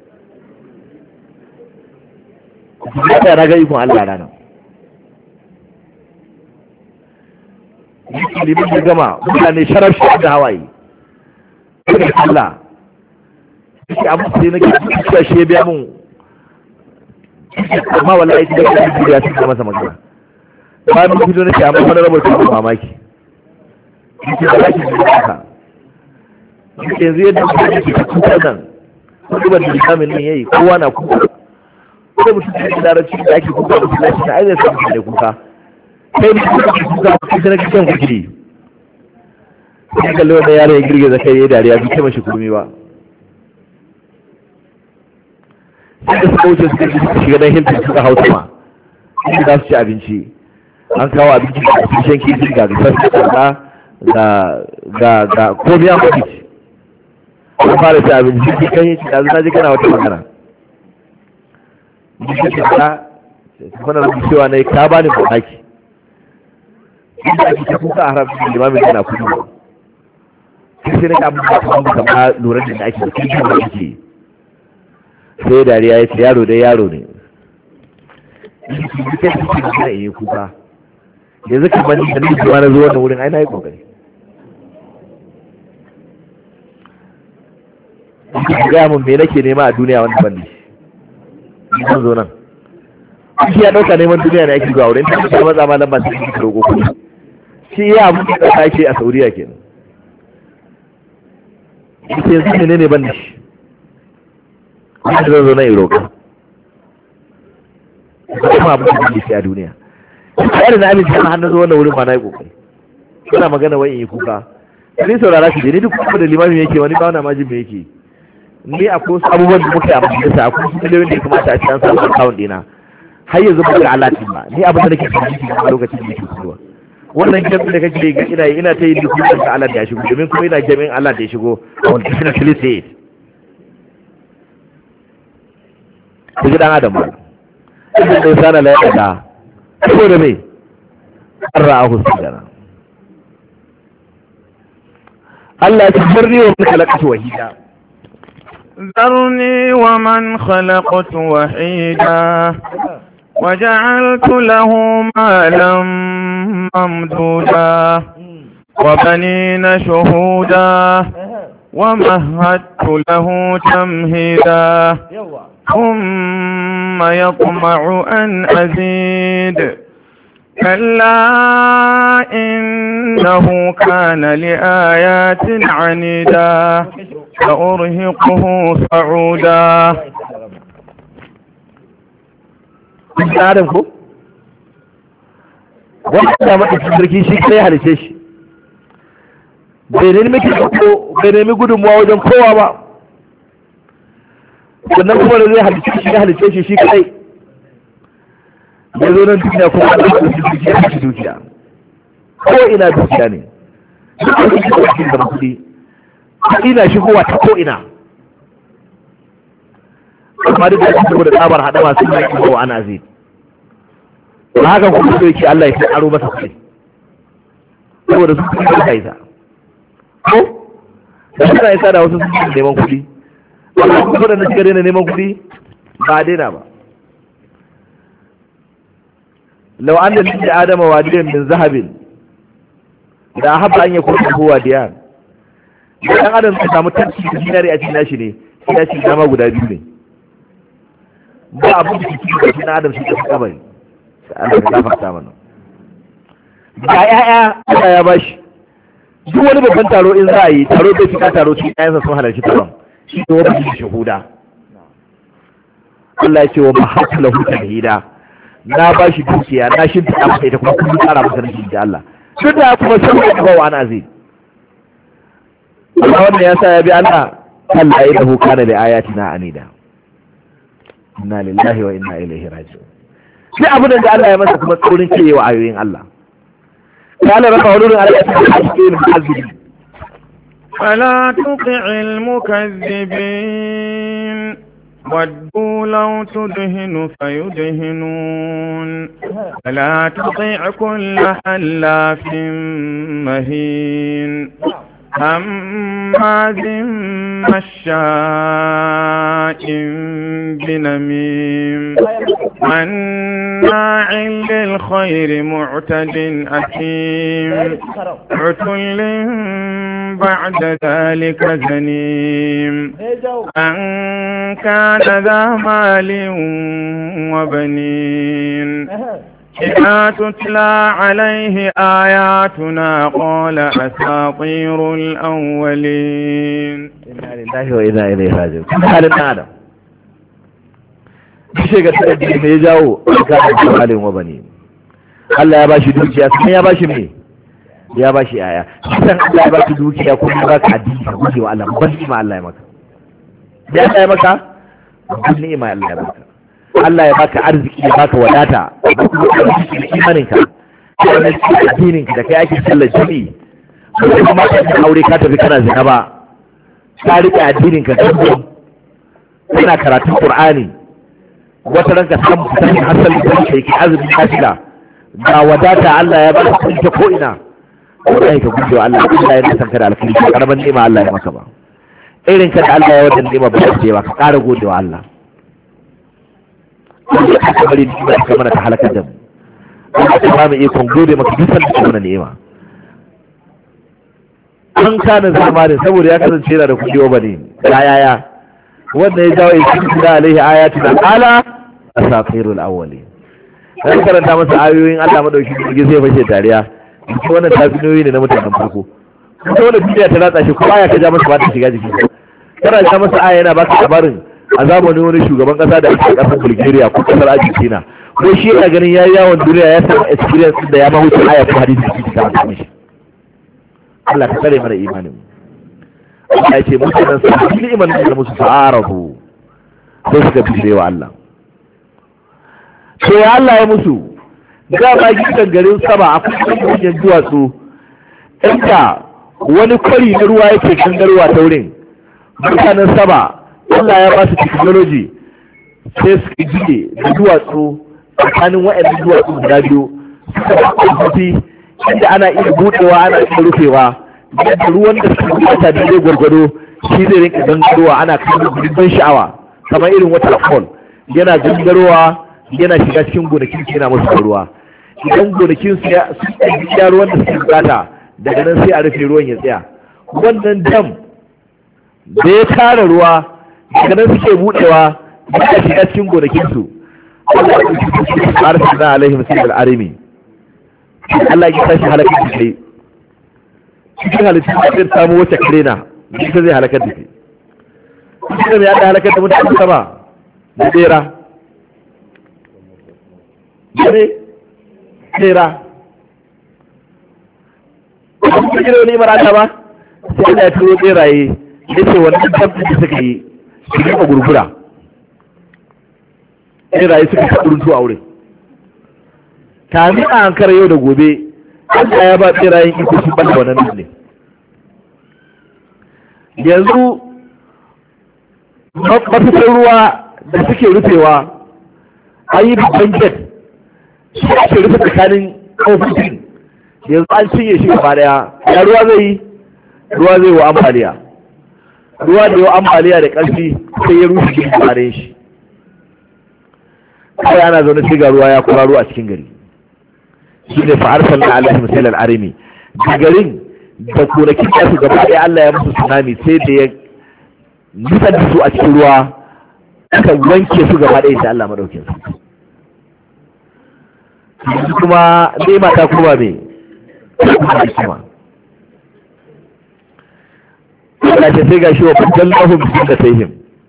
ya na ga ikon Allah ranar yake limin da gama mutane sharaf shi da hawaye daga Allah yake abu sai na kira shi ya biya mun amma wallahi da kake da ya masa magana ba mun fito na ce amma wani rabar ta mamaki yake da kake da haka yake yanzu yadda mutum yake kuka nan kuma da lisamin nan yayi kowa na kuka ko mutum da larabci da ake kuka da shi na aizai sa da kuka kai ne kuka kuka kuka na kisan kuke sai kallo da yaro ya girgiza kai ya dariya bi ta mashi komai ba sai da suka wuce suka shiga dan hinta suka hau sama inda za su ci abinci an kawo abinci da tushen kifi ga gasar ga komai an kuɗi an fara ci abinci shi kan yi ci ɗazu na ji kana wata magana ni shi ta kuma na cewa na yi ka bani mamaki inda ake ta kuka a harafin limamin yana kudu ba sai na kamun da kuma kama lura da ake da kuma da ake sai dariya ya ce yaro dai yaro ne in su yi kai suke da yi kuka yanzu kamar da ni kuma na zuwa da wurin ai na yi kokari in gaya mun me nake nema a duniya wanda ban da shi zan zo nan shi ya ɗauka neman duniya ne ake zuwa wurin ta kuma maza ma lamba sai ka roƙo kuɗi shi ya abin da ɗauka ake a Saudiya kenan ita yanzu ne ban da shi wanda zan zo na Europe kuma abin da ke a duniya tsari na amince na hannun zuwa na wurin ma na yi kokari suna magana wai in yi kuka ni saurara shi ni duk kuma da limamin yake wani ba wani majin me yake ni akwai wasu abubuwan da muka yi a majalisa akwai wasu miliyoyin da ya kamata a cikin samun akawun ɗina har yanzu ba ga alatin ba ni abin da nake cikin a lokacin da yake kuwa wannan jami'in da kake ga ina ta yi duk da Allah da ya shigo domin kuma ina jami'in Allah da ya shigo a wani kafin filistin ku ji dan adam ba idan da sana la yada saboda me an ra'ahu sigara Allah ya tsarni wa man khalaqtu wahida ذرني ومن خلقت وحيدا وجعلت له مالا ممدودا وبنين شهودا ومهدت له تمهيدا ثم يطمع أن أزيد كلا إنه كان لآيات عنيدا سأرهقه صعودا. Adam ko wanda maka sarki shi kai halice shi bai nemi gudunmuwa wajen kowa ba, sannan kuma da zai halice shi kai ya zo nan duniya kuma da su dukiya ko ina dukiya ne da makudi ina shigowa ta ko ina, amma duk da shi saboda tsabar haɗa masu yi ko ana zai ba haka kuma so yake Allah ya fi aro masa kuɗi saboda su kuɗi da kaisa ko da suna isa da wasu sun neman kuɗi amma kuma da na shiga daina neman kuɗi ba a daina ba. lau an da nake adama wadiyan min zahabin da haɓa an yi kuma kowa diyan da ɗan adam su samu tanki da zinari a cikin nashi ne sai ya ci dama guda biyu ne ba abin da cikin da shi na adam shi ka kabari sai Allah ya gafarta mana ga ƴaƴa Allah ya bashi duk wani babban taro in za a yi taro bai fita taro cikin ƴaƴansa sun halarci taron shi ne wani shi shahuda. Allah ya ce wa mahatta lahu tahida na bashi dukiya na shin ta masa ita kuma kun tsara masa rashin da Allah duk da kuma sai ya ba wa ana zai wannan ya sa ya bi Allah Allah ya dahu kana da ayatina anida. Inna lillahi wa inna ilaihi raji'un. Sai abin da Allah ya masa kuma tsorin cewa ayoyin Allah. قال رب أولون على المكذبين فلا تطع المكذبين ودوا لو تدهن فيدهنون فلا تطع كل حلاف مهين هماز مشاء بنميم مناع للخير معتد أثيم عتل بعد ذلك زنيم أن كان ذا مال وبنين إذا تتلى عليه آياتنا قال أساطير الأولين. إنا لله وإنا إليه راجعون. حال آدم bishe ga tsadi me ya jawo ga halin wa bani Allah ya bashi dukiya sai ya bashi me ya bashi aya san Allah ya bashi dukiya kuma ba ka addini ka guje wa Allah ban ma Allah ya maka da Allah ya maka ban ma Allah ya maka Allah ya baka arziki ya baka wadata imanin ka wannan addinin ka da kai ake sallar jami'i kuma ka aure ka tafi kana zina ba ka rike addinin ka kana karatun Qur'ani wata ranka samu fitar hasali da ke azumin kafila ga wadata Allah ya baka kunta ko ina wallahi ka guje wa Allah Allah ya san ka da alkhairi ka karban ni'ima Allah ya maka ba irin ka da Allah ya wadan ni'ima ba ce ba ka ƙara gode wa Allah ka bari ni'ima ka mana ta halaka da mu Allah ya ba mu ikon gode maka duk sanda ka mana ni'ima an kana zamanin saboda ya kasance yana da kudi wa bane yaya wanda ya jawo ikin da alaihi ayatuna ala asatirul awwalin dan karanta masa ayoyin Allah madauki da zai fashe dariya ko wannan tafinoyi ne na mutanen farko ko wannan duniya ta ratsa shi ko aya ta ja masa ba ta shiga jiki karanta masa aya yana baka labarin a zamanin wani shugaban kasa da ake kasar Bulgaria ko kasar Argentina ko shi yana ganin yayi yawon duniya ya san experience da ya ma wuce aya ko hadisi da ta mishi Allah ka tsare mana imanin Allah ya ce mutanen su ni'imar da musu ta'arafu sai suka bishe wa Allah to ya Allah ya musu ga ba gidan garin sama a kusa da duwatsu inda wani kwari na ruwa yake gangarwa ta wurin mutanen sama Allah ya ba su technology sai suka gide da duwatsu tsakanin waɗannan duwatsu guda biyu suka ba su inda ana iya buɗewa ana iya rufewa yadda ruwan da suke bukata da zai gwargwado shi zai rinka gangarowa ana kan ban sha'awa kamar irin waterfall yana gangarowa yana shiga cikin gonakin su yana musu ruwa idan gonakin su ya ruwan da suke bukata daga nan sai a rufe ruwan ya tsaya wannan dam da ya tara ruwa daga nan suke budewa ya shiga cikin gonakin su Allah ya ɗauki su arsana alaihim sai al'arimi Allah ya tashi halakar da kai cikin halittu da zai samu wacce kare na ita zai halakar da kai cikin da ya da halakar da mutane sama da tsera gane tsera ba su kira wani marata ba sai Allah ya turo tseraye ya ce wannan tabbin da suka yi su yi gurgura tseraye suka ta ɗuruntu a wurin kamin a hankara yau da gobe Allah ya ba tserayen iko su banda wannan ne yanzu mafitar ruwa da suke rufewa an yi babban jet shi ake rufe tsakanin kofofin yanzu an cinye shi gaba daya ya ruwa zai wa ambaliya ruwa da yau ambaliya da ƙarfi sai ya rushe gini tsarin shi kai ana zaune sai ga ruwa ya kwararo a cikin gari shi ne fa'arsal na Allah misalar arimi da garin da konakin da su gaba ɗaya Allah ya musu tsunami sai da ya nisar da su a cikin ruwa aka wanke su gaba ɗaya da Allah madaukin su yanzu kuma nema ta kuma me kuma Allah ce sai gashi wa fajallahu bi da sayhim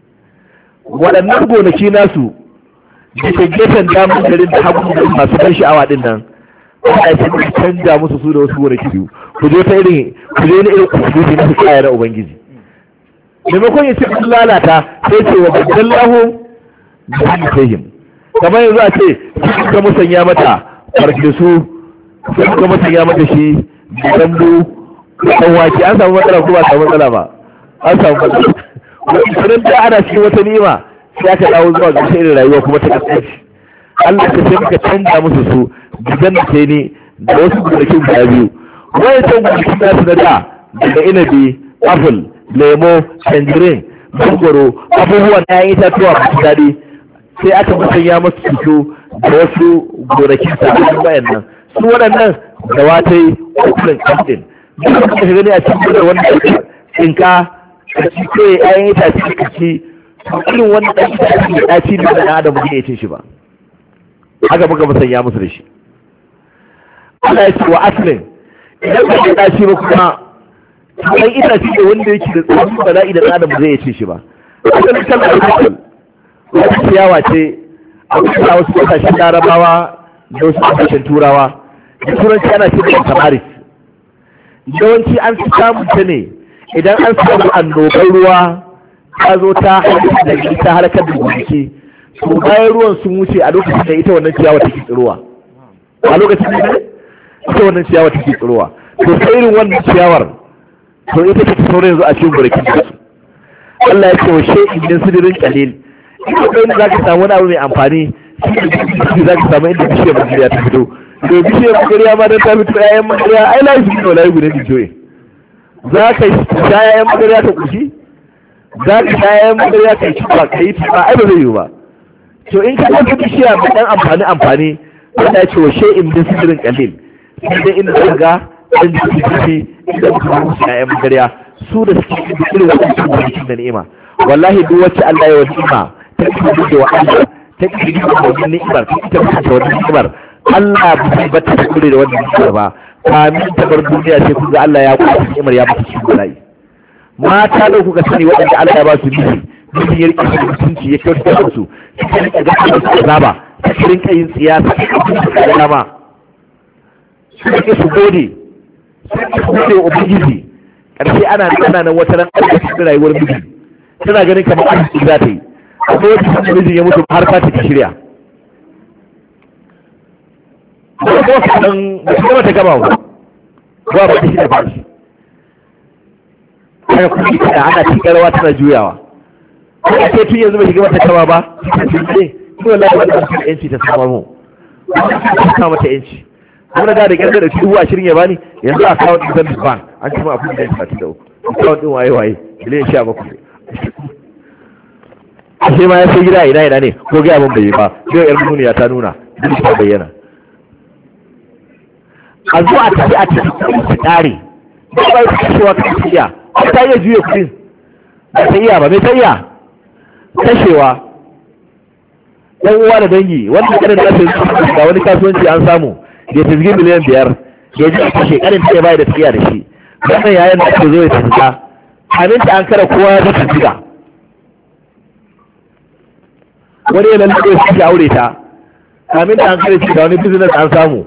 waɗannan gonaki nasu da ke gefen damun garin da hagu da masu ban sha'awa din nan Allah ya sai canja musu su da wasu gonaki biyu ku je ta irin kusurci na kaya na ubangiji maimakon ya ce kun lalata sai ce wa fajallahu bi da sayhim kamar yanzu a ce sun ga musanya mata farfesu sun ga musanya mata shi da dambu dan wake an samu matsala ko ba samu matsala ba an samu matsala wannan da ana cikin wata nima sai aka dawo zuwa ga irin rayuwa kuma ta kasance Allah ta sai muka canja musu su gidan da ne da wasu gonakin guda biyu wayancan gonakin da su da daga inabi apple lemo tangerine mangoro abubuwan ɗayan itatuwa masu daɗi sai aka musanya masu fito da wasu gonakin sabbin wayannan su waɗannan da watai kullun kamfin duk da ka gani a cikin da wanda tsinka ka ci ko ayan itace ka ci irin wanda dan itace da daci da dan adam bai cin shi ba haka muka musanya musu da shi Allah ya ce wa aslin idan ba da daci ba kuma dan itace da wanda yake da tsamin bala'i da dan adam zai cin shi ba asalin kalmar akal wata ciyawa ce a wasu kasashen larabawa da wasu kasashen turawa da turanci ana ce da tamaris yawanci an fi samun ta ne idan an samu annobar ruwa ta zo ta halakar da gonaki to bayan ruwan sun wuce a lokacin da ita wannan ciyawa take tsirowa a lokacin da ita wannan ciyawa take tsirowa to sai irin wannan ciyawar to ita take sauran yanzu a cikin gonakin da su Allah ya ce wa shay'in min sidrin qalil ita kai ne zaka samu wani abu mai amfani shi zaka samu inda bishiyar magariya ta fito to bishiyar magariya ma dan ta fito ƴaƴan magariya ai lafi ne wala guda ne joye za ka sha ƴaƴan magariya ta kushi za ka sha ƴaƴan magariya ta ci ba kai ba ai ba zai yi ba to in ka ga bishiya mai dan amfani Allah ya ce wa shay'in min sidrin qalil sai dai inda zaka ga dan jiki inda ka samu ƴaƴan magariya su da suke da irin wannan gonakin da ni'ima wallahi duk wacce Allah ya wani ni'ima ta kike da wa Allah ta kike da wannan ni'imar ta kike da wannan ni'imar Allah bai bata da kure da wannan ni'imar ba kamin ta bar duniya sai kun ga Allah ya kwace ni'imar ya bata cikin bala'i mata da kuka sani waɗanda Allah ya ba su miji ya rike su mutunci ya kyautar da su suka rike ga su azaba suka rinka yin siyasa da dama suka su gode suka gode wa ubangiji ƙarshe ana nan wata ran Allah cikin rayuwar miji tana ganin kamar arziki za ta yi akwai wata sanda mijin ya mutu har ta ta shirya ko kadan da shi ta gama ba ba ta shi da bashi haka kuma da ana cikin rawa tana juyawa ko ake tun yanzu bai shiga mata kama ba ta ce ne ni wallahi ba ta yanci ta samu mu ta samu mata yanci kuma da kyar da 20,000 ya bani yanzu a kawo ɗin zambis bank an ci ma a kudi da 33 kawo ɗin waye miliyan 17 ashe ma ya sai gida ina ne ko gaya mun bai yi ba yau yar duniya ta nuna duk ta bayyana a zo a tafi su ƙare ba ba su kashewa kan tafiya ta iya juya kudin ba ta iya ba mai ta iya kashewa ɗan uwa da dangi wanda kanin da ake ga wani kasuwanci an samu da fizgi miliyan 5 ya ji a kashe kanin ta bai da tafiya da shi wannan yayin da ake zo ya tafiya kamin ta an kara kowa ya zata tafiya wani ya lalle su ke aure ta kamin ta an kara shi da wani business an samu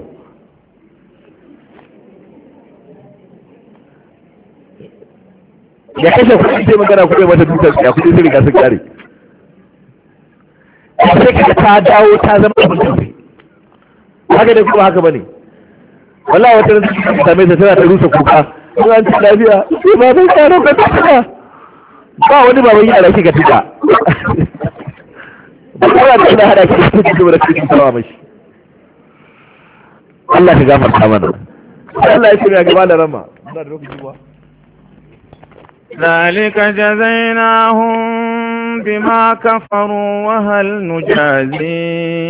ya kashe kuɗi sai magana kuɗi mata dukkan ya kuɗi sai riga sun kare sai ka ta dawo ta zama abin tafi haka da kuma haka bane wallahi wata ran ta same ta tana ta rusa kuka sun an ci lafiya sai ba bai tsaro ka tuka ba wani baban yara kika tuka ba kuma da ina hada ki da tuka da kike tawa mashi Allah ya gafarta mana Allah ya shirya gaba da rama muna da lokaci ba ذلك جزيناهم بما كفروا وهل نجازي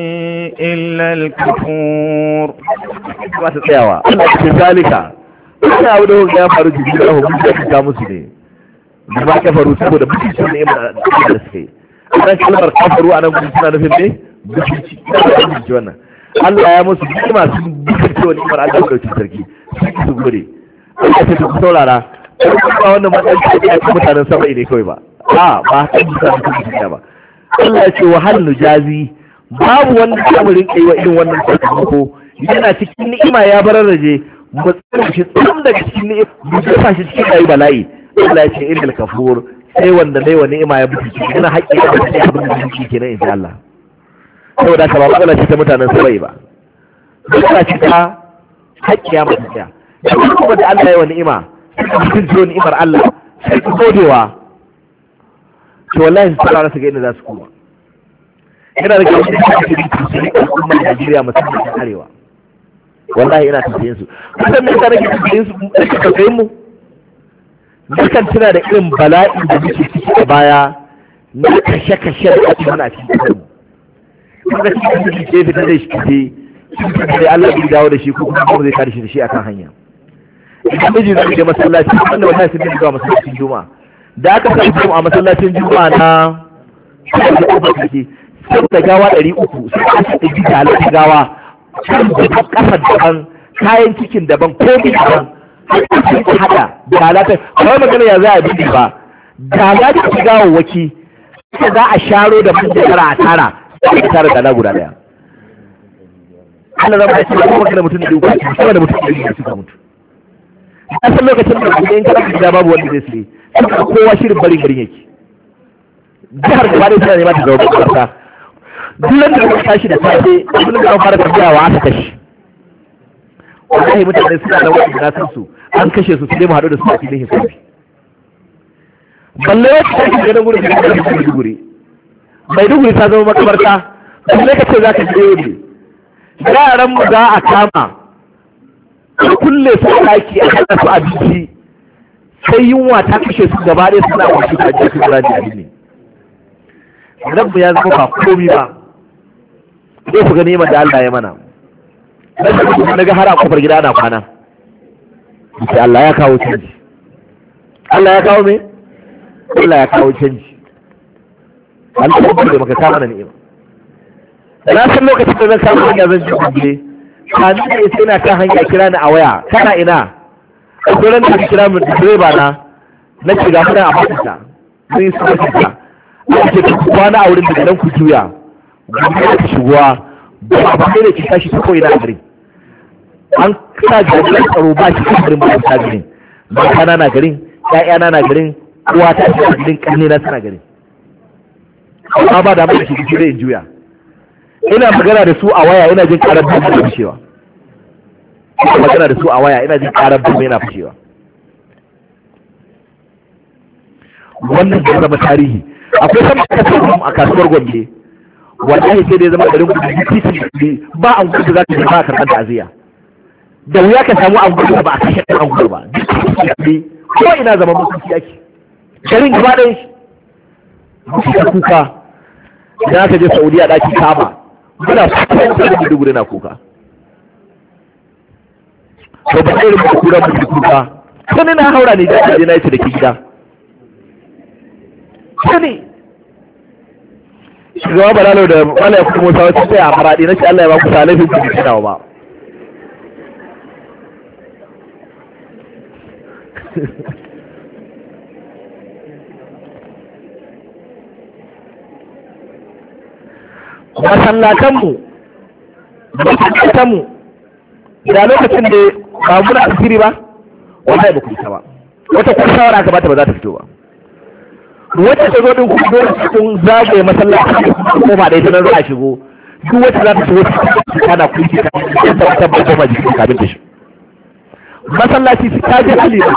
إلا الكفور ba ta tsayawa Allah ya zalika ina abu da ya faru jikin da hukunci ta musu ne bima kafaru saboda mutunci ne da suke anan kalmar kafaru anan gurin suna nufin ne mutunci wannan Allah ya musu ni'ima sun mutunci wani ni'imar Allah da dauki sarki su gode Allah ya ku saurara ba wannan matsayin da ya mutanen sama ne kawai ba ba ta mutanen kuma ba Allah ya ce wa hal nujazi babu wanda kamarin kai wa irin wannan sakamako yana cikin ni'ima ya bararraje mu tsare shi tsam daga cikin ni'ima mu jefa shi cikin ayi bala'i Allah ya ce innal kafur sai wanda dai wa ni'ima ya buci yana haƙƙi da abin da yake kenan insha Allah saboda ka ba matsala ce ta mutanen sama ba matsala ce ta haƙƙi ya mutunta da kuma da Allah ya wa ni'ima cikin jiyo ni'imar Allah sai ku godewa to wallahi su tsara su ga inda za su koma ina da kyau da kake cikin al'ummar Najeriya musamman ta arewa wallahi ina tafiyin su kusan me yasa nake tafiyin su nake tafiyin mu dukan tuna da irin bala'i da muke ciki a baya na kashe-kashe da ake mana a cikin kasar mu kuma cikin da ke fita da shi ke da Allah bai dawo da shi ko kuma zai kare shi da shi akan hanya idan miji zai je masallaci wanda wallahi sun dinga masallacin juma'a da aka sa mu a masallacin juma'a na da uba take sai da gawa 300 sai aka yi da alaƙa gawa kan da kasar daban kayan cikin daban komai daban har hada da alaƙa kawai magana ya za a bi ba da alaƙa ta gawo waki sai za a sharo da mun da a tara sai a tara da guda daya Allah zama ya ce kuma magana mutum da uku kuma da mutum da suka mutu a san lokacin da kuma in kana gida babu wanda zai sai saboda kowa shirin barin garin yake jihar gaba da tana nema ta zama karta duk da ka tashi da safe abin da an fara tafiya wa aka kashe wallahi mutane suna da wani na san su an kashe su sai mu haɗu da su a filin hisabi balle wacce take ganin gurin da take Maiduguri ta zama makabarta balle ka ce za ka je yau yaran mu za a kama a kulle su a ɗaki a hana su abinci sai yunwa ta kashe su gaba ɗaya suna kwanci a jikin rani ne rabbu ya zama ba komi ba zai ku gani da Allah ya mana na ga har a kofar gida ana kwana sai Allah ya kawo canji Allah ya kawo me Allah ya kawo canji Allah ya kawo da maka kama na ni'ima na san lokacin da zan samu hanya zan ji kubule kamin da sai na kan hanya kira ni a waya kana ina akwai ran da kira mu direba na shiga mun a fasita mun yi sabata aka ce kwana a wurin da nan ku juya gobe ka shigowa ba ba sai da ki tashi ta koyi na gari an sa jami'an tsaro ba shi kan garin ba ta garin ba kana na garin ƴaƴana na garin uwa ta ce garin kanne na tana garin amma ba da mu shi ki in juya ina magana da su a waya ina jin karar bambu yana fashewa ina magana da su a waya ina jin karar bambu yana fashewa wannan ya zama tarihi akwai sama da samu a kasuwar Gombe wallahi sai dai zama garin gudu titin ne ba an gudu za ka je ba karɓar ta'aziyya da wuya ka samu anguwar ba a kashe ɗan anguwar ba ko ina zama mutunci yake garin gaba ɗaya shi mutunci kuka idan aka je Saudiya ɗaki kama muna kuka da Maiduguri na kuka to ba irin ba kura mutunci kuka sani na haura ne da je na yi da ke gida sani shugaba balalo da malaya kuma musa wacce sai a maraɗi na shi Allah ya ba ku salafin ku da kinawa ba masallatanmu da lokacin da ba muna asiri ba wallahi ba ku isa ba wata kun shawara aka bata ba za ta fito ba wacce ta zo din ku dole kun zagaye masallaci ko ba da ita nan za a shigo duk wacce za ta shigo ta kana kuki ta ta ba ta jikin kabin ta shi masallaci su ta je halima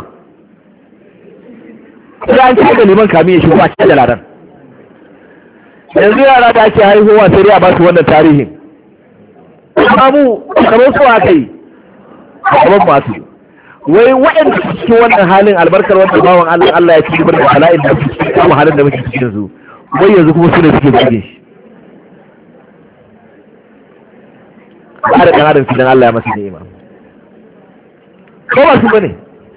sai an ce da liman kamin ya shigo a cikin ladan yanzu yara da ake haihuwa sai dai a ba su wannan tarihin amma mu kamar su aka yi kamar masu wai waɗanda su cikin wannan halin albarkar wannan bawan Allah Allah ya ci da hala'in da su cikin kama halin da muke cikin su wai yanzu kuma su ne suke buge shi ba da ƙanarin fidan Allah ya masu ni'ima ko ba su bane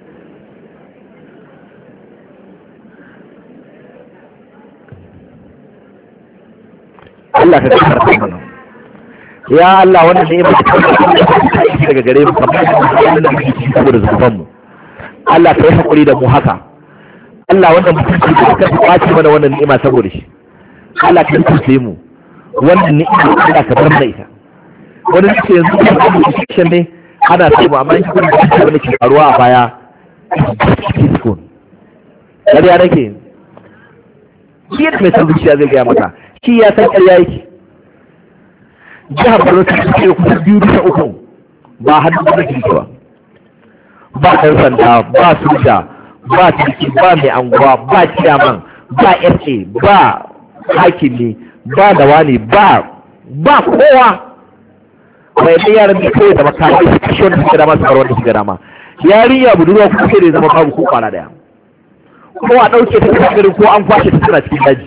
Allah ka karɓa mana ya Allah wannan ne ba ta daga gare mu kamar da muke cikin saboda zuban mu Allah ka yi hakuri da mu haka Allah wannan mutunci da ka kwace mana wannan ni'ima saboda shi Allah ka tuce mu wannan ni'ima Allah ka bar mana ita wannan ce yanzu da mu cikin ne ana samu amma shi kuma da wani ke faruwa a baya cikin ƙarya nake shi da mai san zuciya zai gaya maka shi ya san ƙarya yake jihar Borno ta ce kusa 2/3 ba hannu da ke ba ba ɗan sanda ba soja ba turki ba mai anguwa ba ciyaman ba SA ba hakimi ba dawani ba kowa mai da yaran da kawai da makamai su kashe wanda suka dama su bar wanda suka dama yarinya budurwa kuma sai da zama babu ko kwana daya ko a ɗauke ta cikin garin ko an kwashe ta tana cikin daji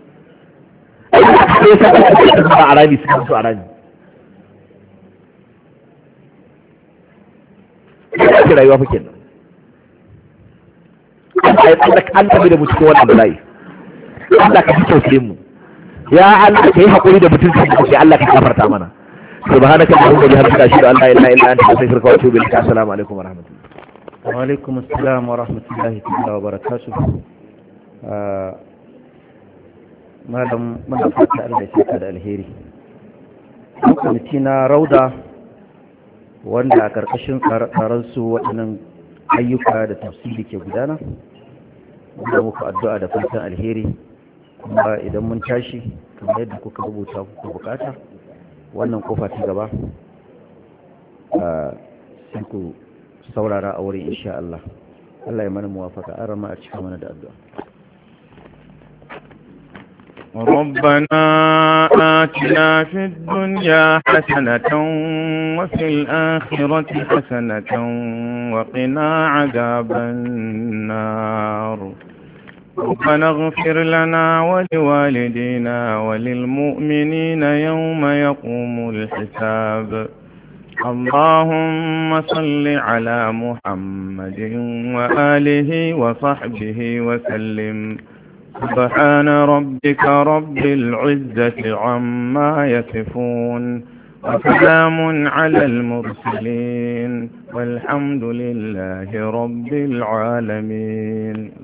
sai sa ta ba a rami suka mutu a rami ya ce rayuwa fa kenan an tabi da mu cikin wannan bala'i Allah ka fi tausaye mu ya Allah ka yi haƙuri da mutuncin da ke Allah ka gafarta mana subhanaka allahumma wa bihamdika ashhadu an la ilaha illa anta astaghfiruka wa atubu ilaik assalamu alaikum wa rahmatullahi wa alaikum assalam wa rahmatullahi wa barakatuh malam muna fata Allah ya saka da alheri kwamiti na rauda wanda a karkashin tsaron su waɗannan ayyuka da tafsiri ke gudana wanda muku addu'a da fatan alheri kuma idan mun tashi kamar yadda kuka rubuta kuka bukata wannan kofa ta gaba sai ku saurara a wurin insha Allah Allah ya mana muwafaka an rama a cikin mana da addu'a ربنا آتنا في الدنيا حسنة وفي الآخرة حسنة وقنا عذاب النار ربنا اغفر لنا ولوالدينا وللمؤمنين يوم يقوم الحساب اللهم صل على محمد وآله وصحبه وسلم سبحان ربك رب العزة عما يصفون وسلام على المرسلين والحمد لله رب العالمين